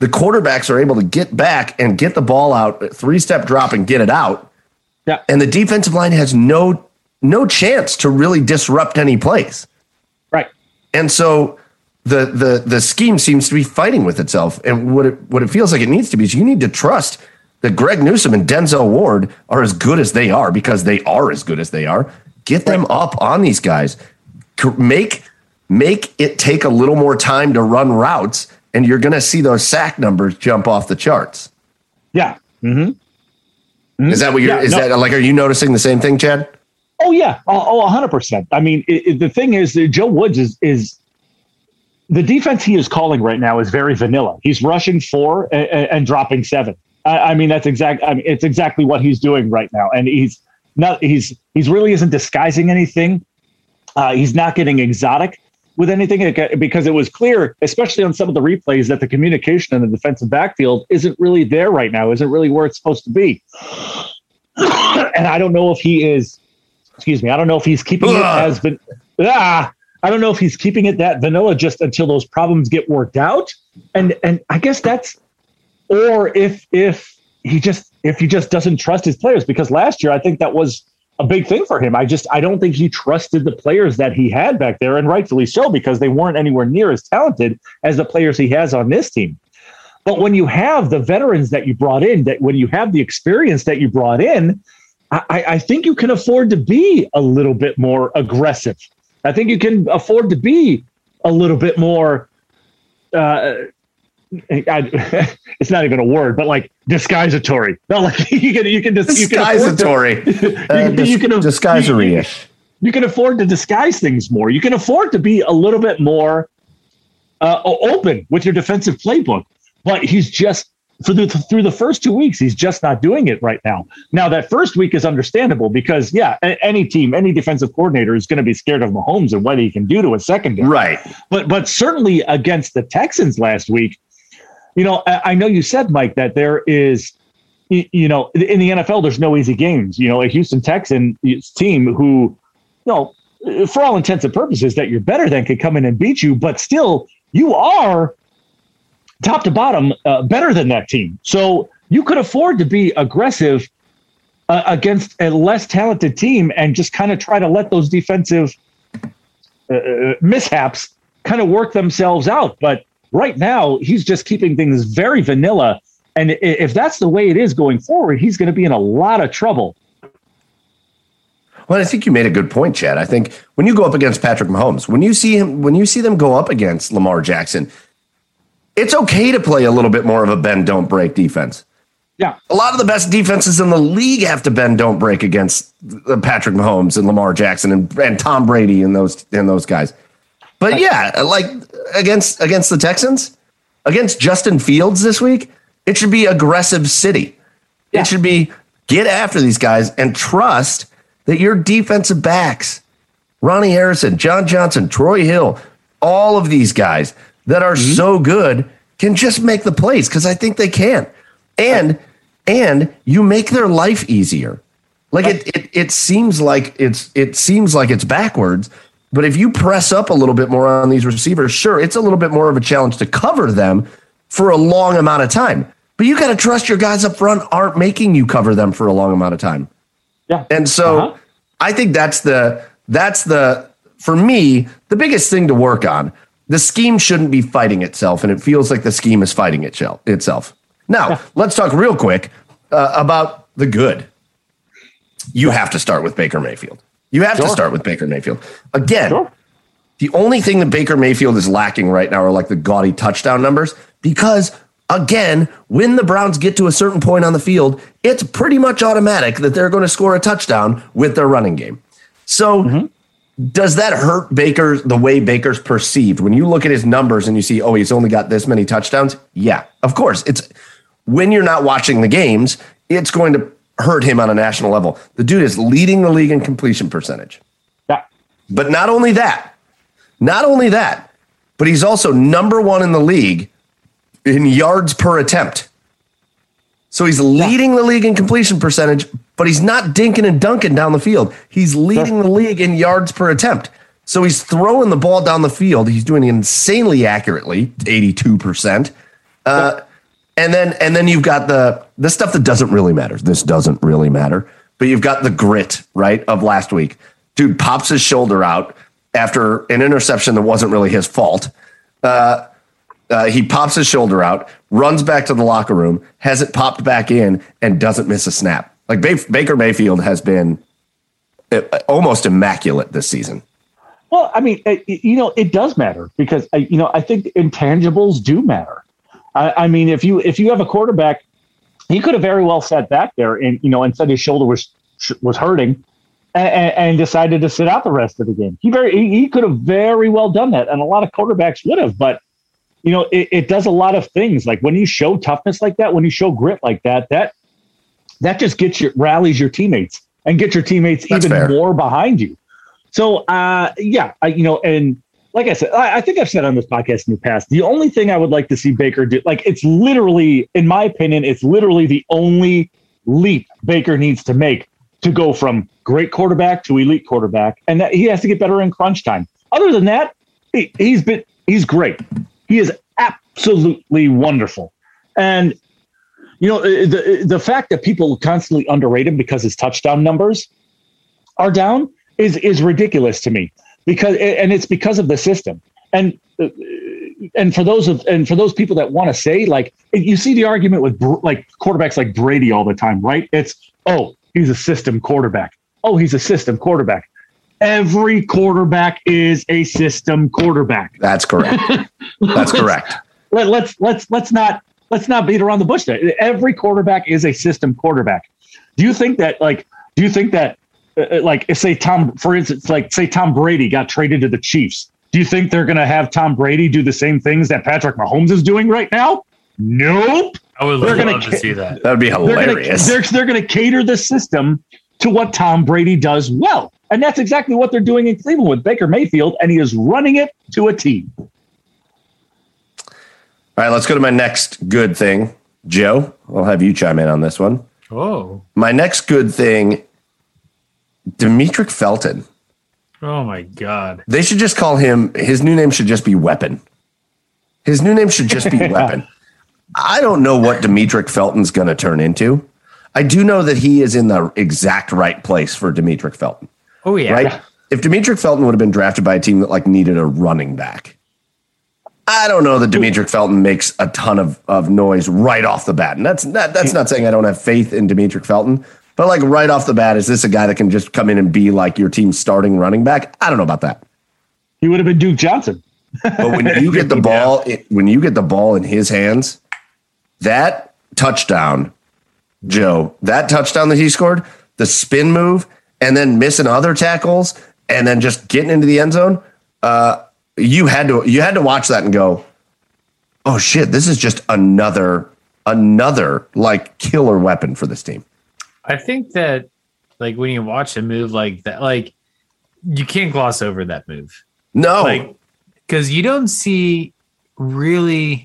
the quarterbacks are able to get back and get the ball out, 3-step drop and get it out. Yeah. And the defensive line has no chance to really disrupt any plays. Right. And so the scheme seems to be fighting with itself. And what it feels like it needs to be is you need to trust that Greg Newsome and Denzel Ward are as good as they are, because they are as good as they are. Get them up on these guys. Make it take a little more time to run routes, and you're going to see those sack numbers jump off the charts. Yeah. Mm-hmm. Mm-hmm. Is that what you're? Are you noticing the same thing, Chad? Oh yeah. 100%. I mean, the thing is that Joe Woods is the defense he is calling right now is very vanilla. He's rushing 4 and dropping 7. I mean, it's exactly what he's doing right now. And he's really isn't disguising anything. He's not getting exotic with anything, because it was clear, especially on some of the replays, that the communication in the defensive backfield isn't really there right now, isn't really where it's supposed to be. And I don't know if he is, I don't know if he's keeping it as, I don't know if he's keeping it that vanilla just until those problems get worked out. And I guess that's, or if he just doesn't trust his players, because last year I think that was a big thing for him. I don't think he trusted the players that he had back there, and rightfully so, because they weren't anywhere near as talented as the players he has on this team. But when you have the veterans that you brought in, that when you have the experience that you brought in, I think you can afford to be a little bit more aggressive. I think you can afford to be a little bit more, it's not even a word, but like disguisatory. No, like you can disguisery-ish. You can afford to disguise things more. You can afford to be a little bit more open with your defensive playbook. But he's just through the first 2 weeks, he's just not doing it right now. Now that first week is understandable, because any team, any defensive coordinator is going to be scared of Mahomes and what he can do to a secondary. Right. But certainly against the Texans last week, I know you said, Mike, that there is, in the NFL, there's no easy games. A Houston Texans team who, for all intents and purposes, that you're better than, could come in and beat you, but still you are top to bottom better than that team. So you could afford to be aggressive against a less talented team and just kind of try to let those defensive mishaps kind of work themselves out. But right now, he's just keeping things very vanilla. And if that's the way it is going forward, he's going to be in a lot of trouble. Well, I think you made a good point, Chad. I think when you go up against Patrick Mahomes, when you see them go up against Lamar Jackson, it's okay to play a little bit more of a bend, don't break defense. Yeah. A lot of the best defenses in the league have to bend, don't break against Patrick Mahomes and Lamar Jackson and Tom Brady and those guys. But like against the Texans, against Justin Fields this week, it should be aggressive city. Yeah. It should be get after these guys and trust that your defensive backs, Ronnie Harrison, John Johnson, Troy Hill, all of these guys that are so good can just make the plays, because I think they can. And you make their life easier. Like it seems like it's backwards. But if you press up a little bit more on these receivers, sure, it's a little bit more of a challenge to cover them for a long amount of time. But you got to trust your guys up front aren't making you cover them for a long amount of time. Yeah. And so I think that's for me, the biggest thing to work on. The scheme shouldn't be fighting itself, and it feels like the scheme is fighting itself. Now, let's talk real quick about the good. You have to start with Baker Mayfield. You have to start with Baker Mayfield. Again, the only thing that Baker Mayfield is lacking right now are like the gaudy touchdown numbers, because, again, when the Browns get to a certain point on the field, it's pretty much automatic that they're going to score a touchdown with their running game. So does that hurt Baker the way Baker's perceived? When you look at his numbers and you see, he's only got this many touchdowns. Yeah, of course. It's when you're not watching the games, it's going to hurt him on a national level. The dude is leading the league in completion percentage. Yeah. But not only that, but he's also number 1 in the league in yards per attempt. So he's leading the league in completion percentage, but he's not dinking and dunking down the field. He's leading the league in yards per attempt. So he's throwing the ball down the field. He's doing it insanely accurately, 82%. And then you've got the stuff that doesn't really matter. This doesn't really matter. But you've got the grit, right, of last week. Dude pops his shoulder out after an interception that wasn't really his fault. He pops his shoulder out, runs back to the locker room, has it popped back in, and doesn't miss a snap. Like Baker Mayfield has been almost immaculate this season. Well, I mean, it does matter because, I think intangibles do matter. I mean, if you have a quarterback, he could have very well sat back there and, and said his shoulder was hurting and decided to sit out the rest of the game. He could have very well done that. And a lot of quarterbacks would have, but it does a lot of things. Like when you show toughness like that, when you show grit like that just rallies your teammates and gets your teammates more behind you. So, and like I said, I think I've said on this podcast in the past, the only thing I would like to see Baker do, like it's literally, in my opinion, it's literally the only leap Baker needs to make to go from great quarterback to elite quarterback. And that he has to get better in crunch time. Other than that, he's great. He is absolutely wonderful. And, the fact that people constantly underrate him because his touchdown numbers are down is ridiculous to me. It's because of the system. And for those people that want to say, like, you see the argument with like quarterbacks like Brady all the time, right? It's, he's a system quarterback. Oh, he's a system quarterback. Every quarterback is a system quarterback. That's correct. That's correct. Let's not beat around the bush there. Every quarterback is a system quarterback. Do you think that say Tom Brady got traded to the Chiefs? Do you think they're going to have Tom Brady do the same things that Patrick Mahomes is doing right now? Nope. I would love to see that. That would be hilarious. They're going to cater the system to what Tom Brady does well. And that's exactly what they're doing in Cleveland with Baker Mayfield, and he is running it to a T. All right, let's go to my next good thing. Joe, I'll have you chime in on this one. Oh. My next good thing, Demetric Felton. Oh, my God. They should just call him, his new name should just be Weapon. His new name should just be Weapon. I don't know what Demetric Felton's going to turn into. I do know that he is in the exact right place for Demetric Felton. Oh, yeah. Right? If Demetric Felton would have been drafted by a team that needed a running back, I don't know that Demetric Felton makes a ton of noise right off the bat. And that's not saying I don't have faith in Demetric Felton, but right off the bat, is this a guy that can just come in and be like your team's starting running back? I don't know about that. He would have been Duke Johnson. But when you get the ball, in his hands, that touchdown, Joe, that touchdown that he scored, the spin move, and then missing other tackles, and then just getting into the end zone, you had to watch that and go, oh shit, this is just another killer weapon for this team. I think that when you watch a move like that, you can't gloss over that move. No, because you don't see really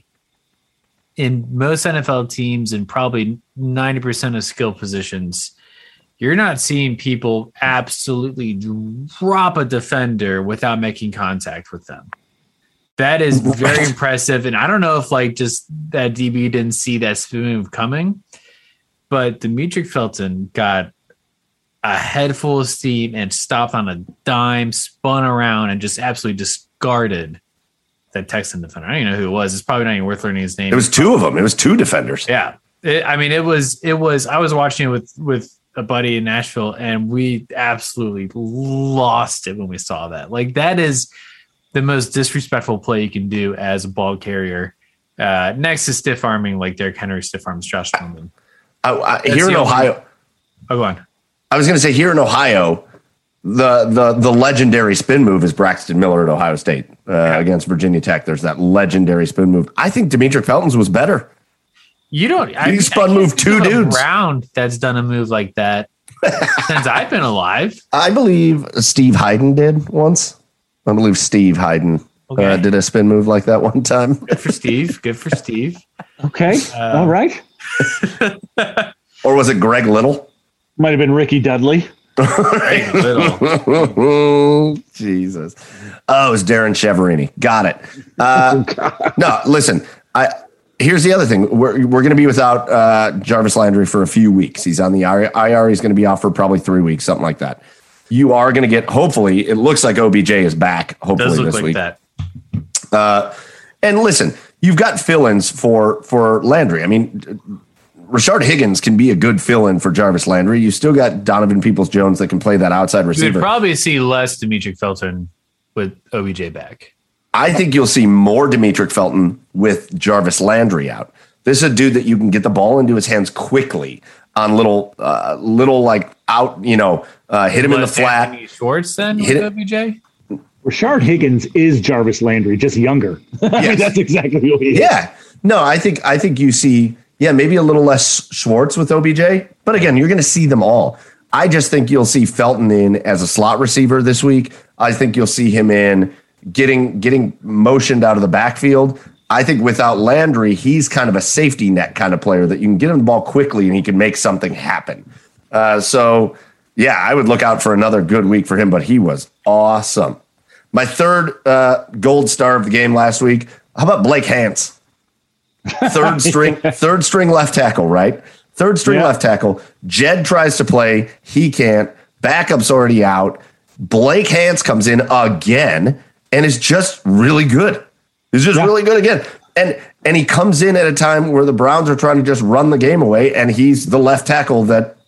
in most NFL teams and probably 90% of skill positions, you're not seeing people absolutely drop a defender without making contact with them. That is very impressive. And I don't know if just that DB didn't see that spin move coming, but Demetric Felton got a head full of steam and stopped on a dime, spun around, and just absolutely discarded that Texan defender. I don't even know who it was. It's probably not even worth learning his name. It was two of them. It was two defenders. Yeah. It was, I was watching it with a buddy in Nashville, and we absolutely lost it when we saw that. That is the most disrespectful play you can do as a ball carrier. Next to stiff arming, Derrick Henry stiff arms Josh Norman. Here in Ohio. Go on. I was going to say, here in Ohio, the legendary spin move is Braxton Miller at Ohio State against Virginia Tech. There's that legendary spin move. I think Demetric Felton's was better. You don't. He spun move two dudes. Round that's done a move like that since I've been alive. I believe Steve Hayden did once. I believe Steve Hayden did a spin move like that one time. Good for Steve. Good for Steve. Okay. All right. Or was it Greg Little? Might have been Ricky Dudley. Greg Little. Jesus. Oh, it was Darren Cheverini. Got it. No, listen. here's the other thing. We're going to be without Jarvis Landry for a few weeks. He's on the IR. He's going to be off for probably 3 weeks, something like that. You are going to get, hopefully, it looks like OBJ is back, hopefully Does look this like week. that. And listen, you've got fill-ins for Landry. I mean, Rashard Higgins can be a good fill-in for Jarvis Landry. You still got Donovan Peoples-Jones that can play that outside You receiver. would probably see less Dimitri Felton with OBJ back. I think you'll see more Demetric Felton with Jarvis Landry out. This is a dude that you can get the ball into his hands quickly on little like out, hit him in the flat. Anthony Schwartz then with OBJ? Rashard Higgins is Jarvis Landry, just younger. I mean, that's exactly who he is. Yeah. No, I think you see, maybe a little less Schwartz with OBJ, but again, you're going to see them all. I just think you'll see Felton in as a slot receiver this week. I think you'll see him in getting motioned out of the backfield. I think without Landry, he's kind of a safety net kind of player that you can get him the ball quickly and he can make something happen. I would look out for another good week for him, but he was awesome. My third gold star of the game last week. How about Blake Hance? Third string left tackle, right? Third string left tackle. Jed tries to play. He can't. Backup's already out. Blake Hance comes in again and is just really good. He's just really good again. And he comes in at a time where the Browns are trying to just run the game away, and he's the left tackle that,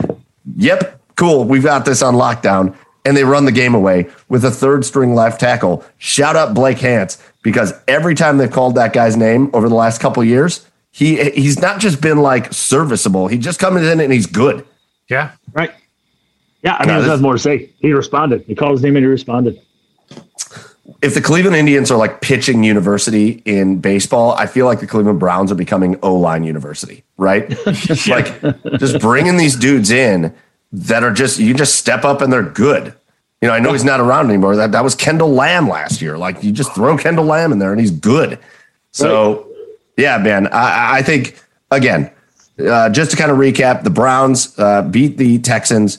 cool, we've got this on lockdown. And they run the game away with a third string left tackle. Shout out Blake Hance, because every time they've called that guy's name over the last couple of years, he's not just been like serviceable. He just comes in and he's good. Yeah. Right. Yeah. I mean, there's nothing more to say. He responded. He called his name and he responded. If the Cleveland Indians are like pitching university in baseball, I feel like the Cleveland Browns are becoming O-line university, right? Like just bringing these dudes in that are just, you just step up and they're good. I know he's not around anymore. That was Kendall Lamb last year. Like you just throw Kendall Lamb in there and he's good. So yeah, man, I think again, just to kind of recap, the Browns beat the Texans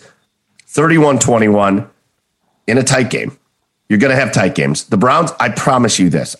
31-21 in a tight game. You're going to have tight games. The Browns, I promise you this,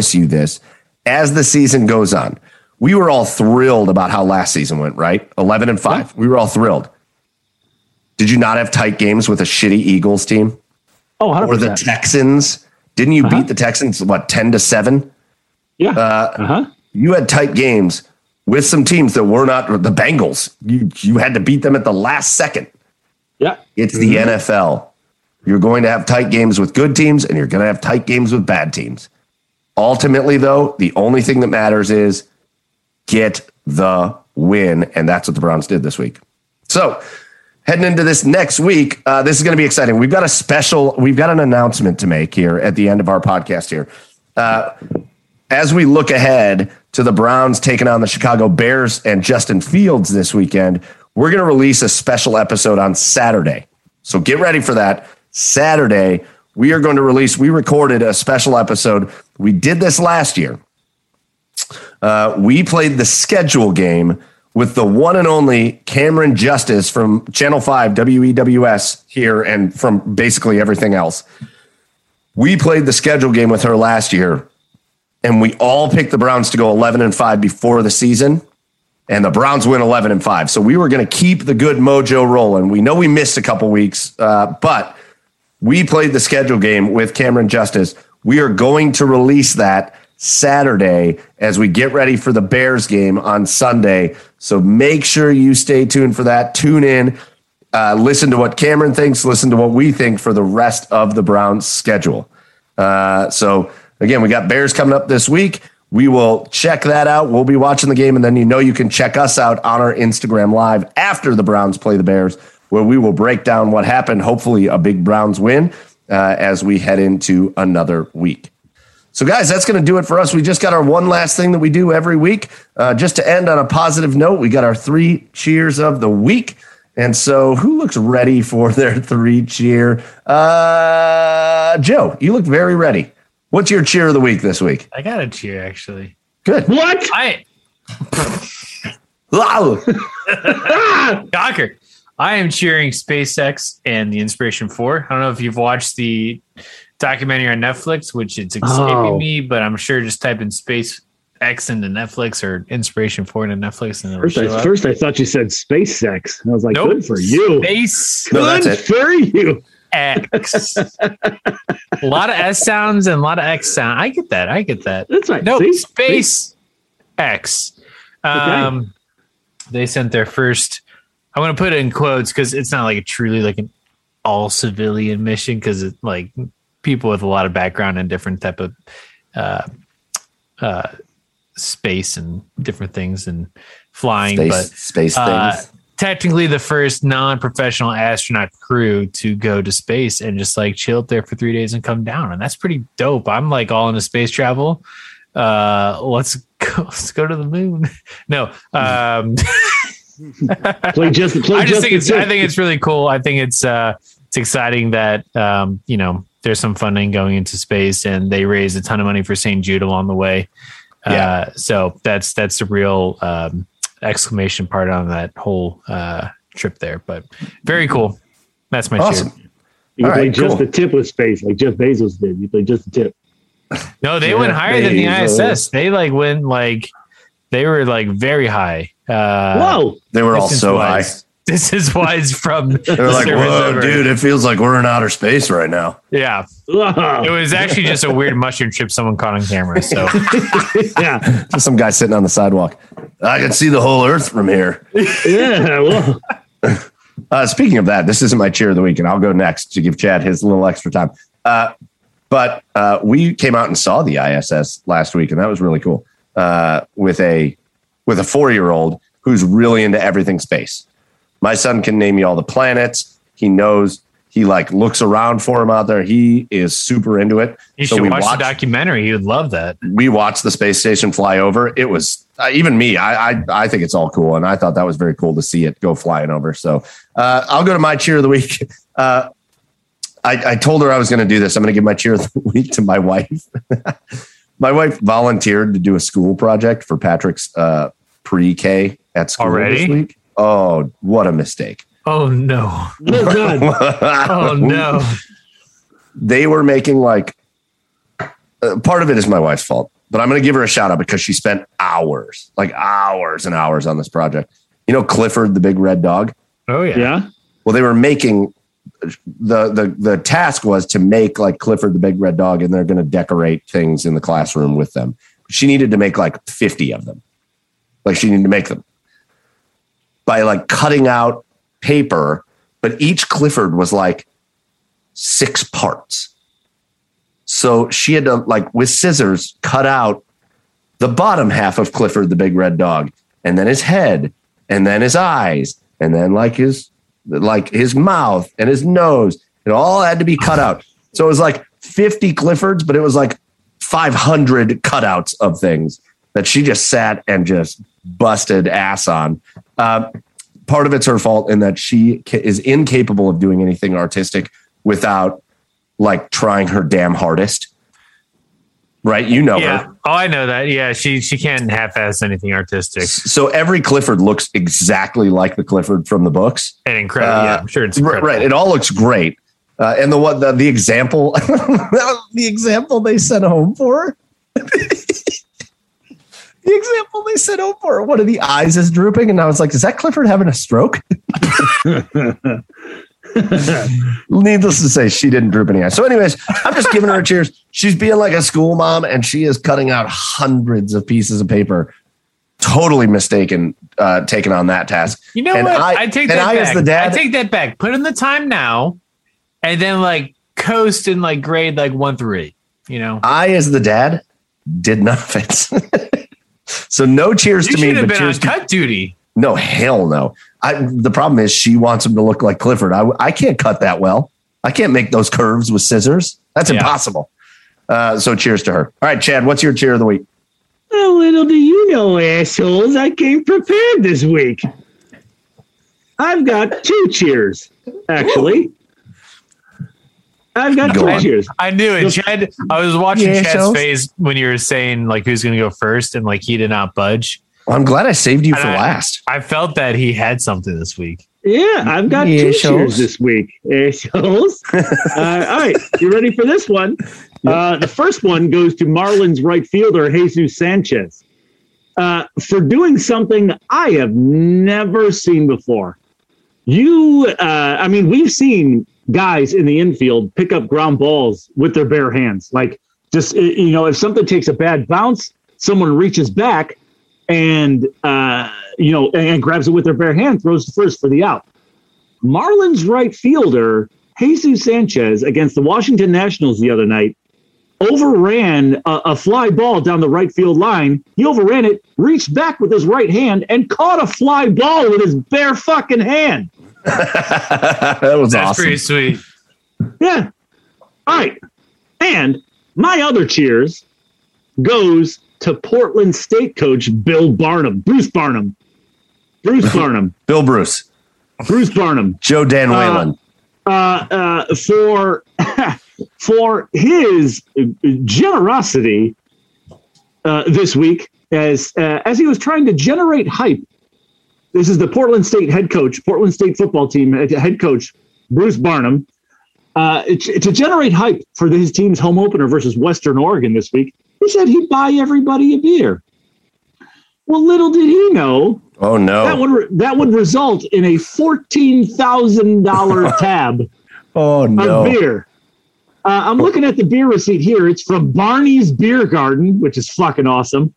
as the season goes on, we were all thrilled about how last season went, right? 11-5. Yeah. We were all thrilled. Did you not have tight games with a shitty Eagles team? Oh, 100%. Or the Texans? Didn't you beat the Texans, 10-7? Yeah. You had tight games with some teams that were not the Bengals. You had to beat them at the last second. Yeah. It's the NFL. You're going to have tight games with good teams, and you're going to have tight games with bad teams. Ultimately, though, the only thing that matters is get the win, and that's what the Browns did this week. So, heading into this next week, this is going to be exciting. We've got an announcement to make here at the end of our podcast here. As we look ahead to the Browns taking on the Chicago Bears and Justin Fields this weekend, we're going to release a special episode on Saturday. So get ready for that. Saturday, we recorded a special episode. We did this last year. We played the schedule game with the one and only Cameron Justice from Channel 5 WEWS here and from basically everything else. We played the schedule game with her last year, and we all picked the Browns to go 11-5 before the season, and the Browns win 11-5. So we were going to keep the good mojo rolling. We know we missed a couple weeks, but we played the schedule game with Cameron Justice. We are going to release that Saturday as we get ready for the Bears game on Sunday. So make sure you stay tuned for that. Tune in, listen to what Cameron thinks, listen to what we think for the rest of the Browns schedule. So again, we got Bears coming up this week. We will check that out. We'll be watching the game, and then you can check us out on our Instagram Live after the Browns play the Bears, where we will break down what happened, hopefully a big Browns win as we head into another week. So, guys, that's going to do it for us. We just got our one last thing that we do every week. Just to end on a positive note, we got our 3 cheers of the week. And so who looks ready for their 3 cheer? Joe, you look very ready. What's your cheer of the week this week? I got a cheer, actually. Good. What? Shocker. I am cheering SpaceX and the Inspiration 4. I don't know if you've watched the documentary on Netflix, which it's escaping me, but I'm sure just type in SpaceX X into Netflix or inspiration for it in Netflix. And First, I thought you said space sex. I was like, nope. Good for you. Space. No, that's it. For you. X. A lot of S sounds and a lot of X sound. I get that. That's right. Nope. See? Space X. Okay. They sent their first. I'm going to put it in quotes because it's not like truly like an all civilian mission because it's like people with a lot of background and different type of space and different things and flying, space things. Technically the first non-professional astronaut crew to go to space and just like chill up there for 3 days and come down. And that's pretty dope. I'm like all into space travel. Let's go to the moon. No. I think it's really cool. I think it's exciting that, there's some funding going into space and they raised a ton of money for St. Jude along the way. So that's the real, exclamation part on that whole trip there, but very cool. That's my Awesome. cheer. You can play cool. just the tip with space, like Jeff Bezos did. You play just the tip. No, they went higher than the ISS. They they were like very high. Whoa! They were all so high. This is wise from. They're like, whoa, dude! It feels like we're in outer space right now. Yeah, Whoa. it was actually just a weird mushroom trip someone caught on camera. So Yeah. Just some guy sitting on the sidewalk. I can see the whole Earth from here. Yeah. Well, Speaking of that, this isn't my cheer of the week, and I'll go next to give Chad his little extra time. But we came out and saw the ISS last week, and that was really cool. With a 4-year-old who's really into everything space. My son can name you all the planets. He knows. He like looks around for him out there. He is super into it. you should watch the documentary. He would love that. We watched the space station fly over. It was even me. I think it's all cool, and I thought that was very cool to see it go flying over. So I'll go to my cheer of the week. I told her I was going to do this. I'm going to give my cheer of the week to my wife. My wife volunteered to do a school project for Patrick's pre-K at school this week. Oh, what a mistake. Oh, no. Oh, no. They were making like part of it is my wife's fault, but I'm going to give her a shout out because she spent hours and hours on this project. You know, Clifford, the big red dog. Oh, yeah. yeah. Well, they were making the task was to make like Clifford, the big red dog, and they're going to decorate things in the classroom with them. She needed to make like 50 of them. Like she needed to make them by like cutting out paper, but each Clifford was like 6 parts. So she had to like with scissors cut out the bottom half of Clifford, the big red dog, and then his head, and then his eyes, and then like his mouth and his nose. It all had to be cut out. So it was like 50 Cliffords, but it was like 500 cutouts of things that she just sat and just busted ass on. Part of it's her fault in that she is incapable of doing anything artistic without like trying her damn hardest. Right? You know her. Oh, I know that. Yeah, she can't half-ass anything artistic. So every Clifford looks exactly like the Clifford from the books. And incredible. Yeah, I'm sure it's incredible. Right. It all looks great. And the example, the example they sent home for, one of the eyes is drooping. And I was like, is that Clifford having a stroke? Needless to say, she didn't droop any eyes. So anyways, I'm just giving her a cheers. She's being like a school mom and she is cutting out hundreds of pieces of paper. Totally mistaken, taking on that task. You know what? I take that back. As the dad, I take that back. Put in the time now and then like coast and like grade like 1 through 8, you know? I, as the dad, did none of it. So no cheers to me. You should have been on cheers cut duty. No, hell no. The problem is she wants him to look like Clifford. I can't cut that well. I can't make those curves with scissors. That's impossible. So cheers to her. All right, Chad, what's your cheer of the week? Oh, little do you know, assholes, I came prepared this week. I've got 2 cheers, actually. I've got 2 cheers. I knew it. Chad, I was watching Chad's face when you were saying like who's going to go first and like he did not budge. Well, I'm glad I saved you for last. I felt that he had something this week. Yeah, I've got 2 cheers this week. Assholes. All right, you ready for this one? The first one goes to Marlins right fielder Jesus Sanchez. for doing something I have never seen before. We've seen guys in the infield pick up ground balls with their bare hands. Like, just, if something takes a bad bounce, someone reaches back and grabs it with their bare hand, throws to first for the out. Marlins right fielder Jesus Sanchez against the Washington Nationals the other night overran a fly ball down the right field line. He overran it, reached back with his right hand, and caught a fly ball with his bare fucking hand. That was That's awesome. pretty sweet. Yeah. All right. And my other cheers goes to Portland State coach Bruce Barnum. Bill Bruce. Bruce Barnum. Joe Dan Whalen. For his generosity this week as he was trying to generate hype. This is the Portland State football team head coach, Bruce Barnum. To generate hype for his team's home opener versus Western Oregon this week, he said he'd buy everybody a beer. Well, little did he know. Oh, no. That would result in a $14,000 tab of beer. I'm looking at the beer receipt here. It's from Barney's Beer Garden, which is fucking awesome.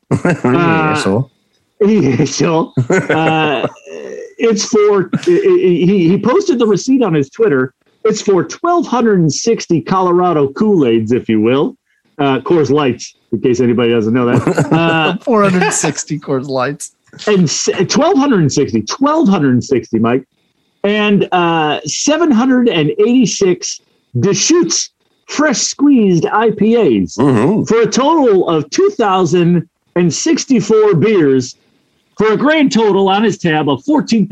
It's for he posted the receipt on his Twitter. It's for 1,260 Colorado Kool-Aids, if you will. Coors Lights, in case anybody doesn't know that. 460 Coors Lights. And 1,260, Mike. And 786 Deschutes fresh squeezed IPAs for a total of 2,064 beers for a grand total on his tab of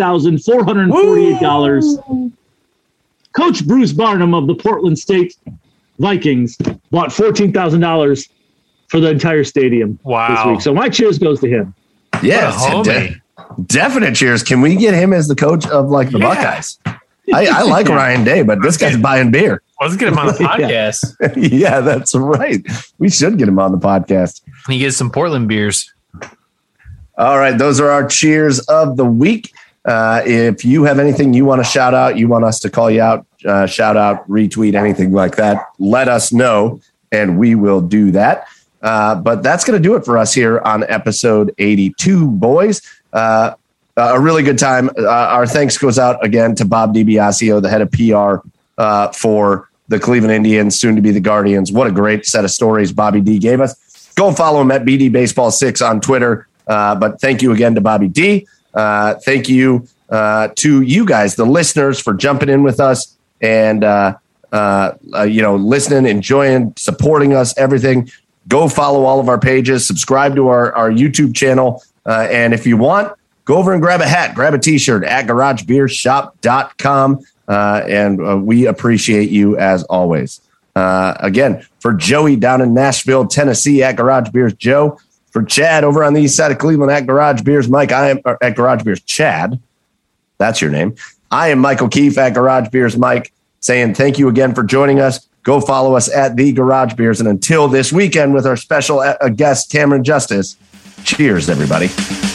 $14,448. Coach Bruce Barnum of the Portland State Vikings bought $14,000 for the entire stadium this week. So my cheers goes to him. Yeah, definite cheers. Can we get him as the coach of the Buckeyes? I like Ryan Day, but this guy's buying beer. Let's get him on the podcast. Yeah, that's right. We should get him on the podcast. He gets some Portland beers. All right. Those are our cheers of the week. If you have anything you want to shout out, you want us to call you out, shout out, retweet, anything like that, let us know, and we will do that. But that's going to do it for us here on episode 82, boys. A really good time. Our thanks goes out again to Bob DiBiasio, the head of PR for the Cleveland Indians, soon to be the Guardians. What a great set of stories Bobby D gave us. Go follow him at BDBaseball6 on Twitter. But thank you again to Bobby D. Thank you to you guys, the listeners, for jumping in with us and listening, enjoying, supporting us, everything. Go follow all of our pages, subscribe to our YouTube channel. And if you want, go over and grab a hat, grab a t-shirt at garagebeershop.com. And we appreciate you as always. Again, for Joey down in Nashville, Tennessee at Garage Beers Joe, for Chad over on the east side of Cleveland at Garage Beers Mike, I am at Garage Beers Chad. That's your name. I am Michael Keefe at Garage Beers Mike, saying thank you again for joining us. Go follow us at the Garage Beers. And until this weekend with our special guest, Cameron Justice, cheers, everybody.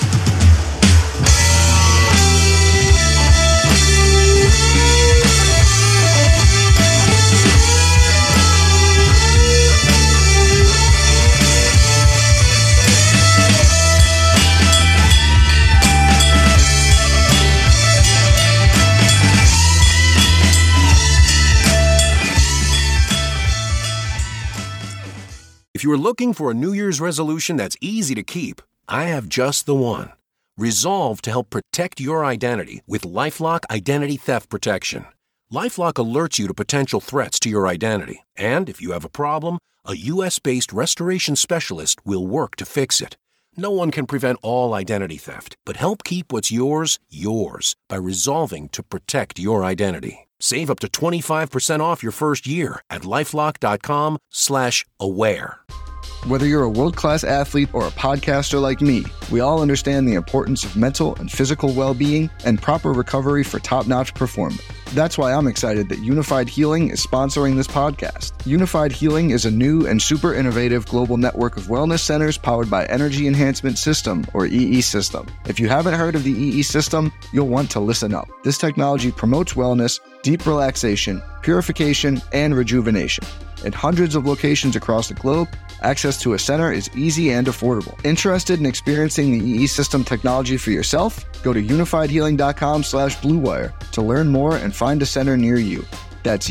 If you're looking for a New Year's resolution that's easy to keep, I have just the one. Resolve to help protect your identity with LifeLock Identity Theft Protection. LifeLock alerts you to potential threats to your identity, and if you have a problem, a U.S.-based restoration specialist will work to fix it. No one can prevent all identity theft, but help keep what's yours, yours by resolving to protect your identity. Save up to 25% off your first year at LifeLock.com/aware. Whether you're a world-class athlete or a podcaster like me, we all understand the importance of mental and physical well-being and proper recovery for top-notch performance. That's why I'm excited that Unified Healing is sponsoring this podcast. Unified Healing is a new and super innovative global network of wellness centers powered by Energy Enhancement System, or EE System. If you haven't heard of the EE System, you'll want to listen up. This technology promotes wellness, deep relaxation, purification, and rejuvenation. In hundreds of locations across the globe, access to a center is easy and affordable. Interested in experiencing the EE System technology for yourself? Go to unifiedhealing.com/bluewire to learn more and find a center near you. That's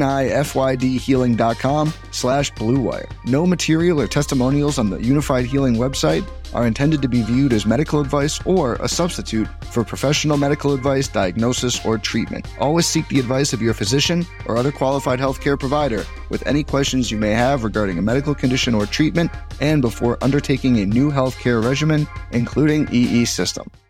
unifydhealing.com/bluewire. No material or testimonials on the Unified Healing website are intended to be viewed as medical advice or a substitute for professional medical advice, diagnosis, or treatment. Always seek the advice of your physician or other qualified healthcare provider with any questions you may have regarding a medical condition or treatment and before undertaking a new healthcare regimen, including EE System.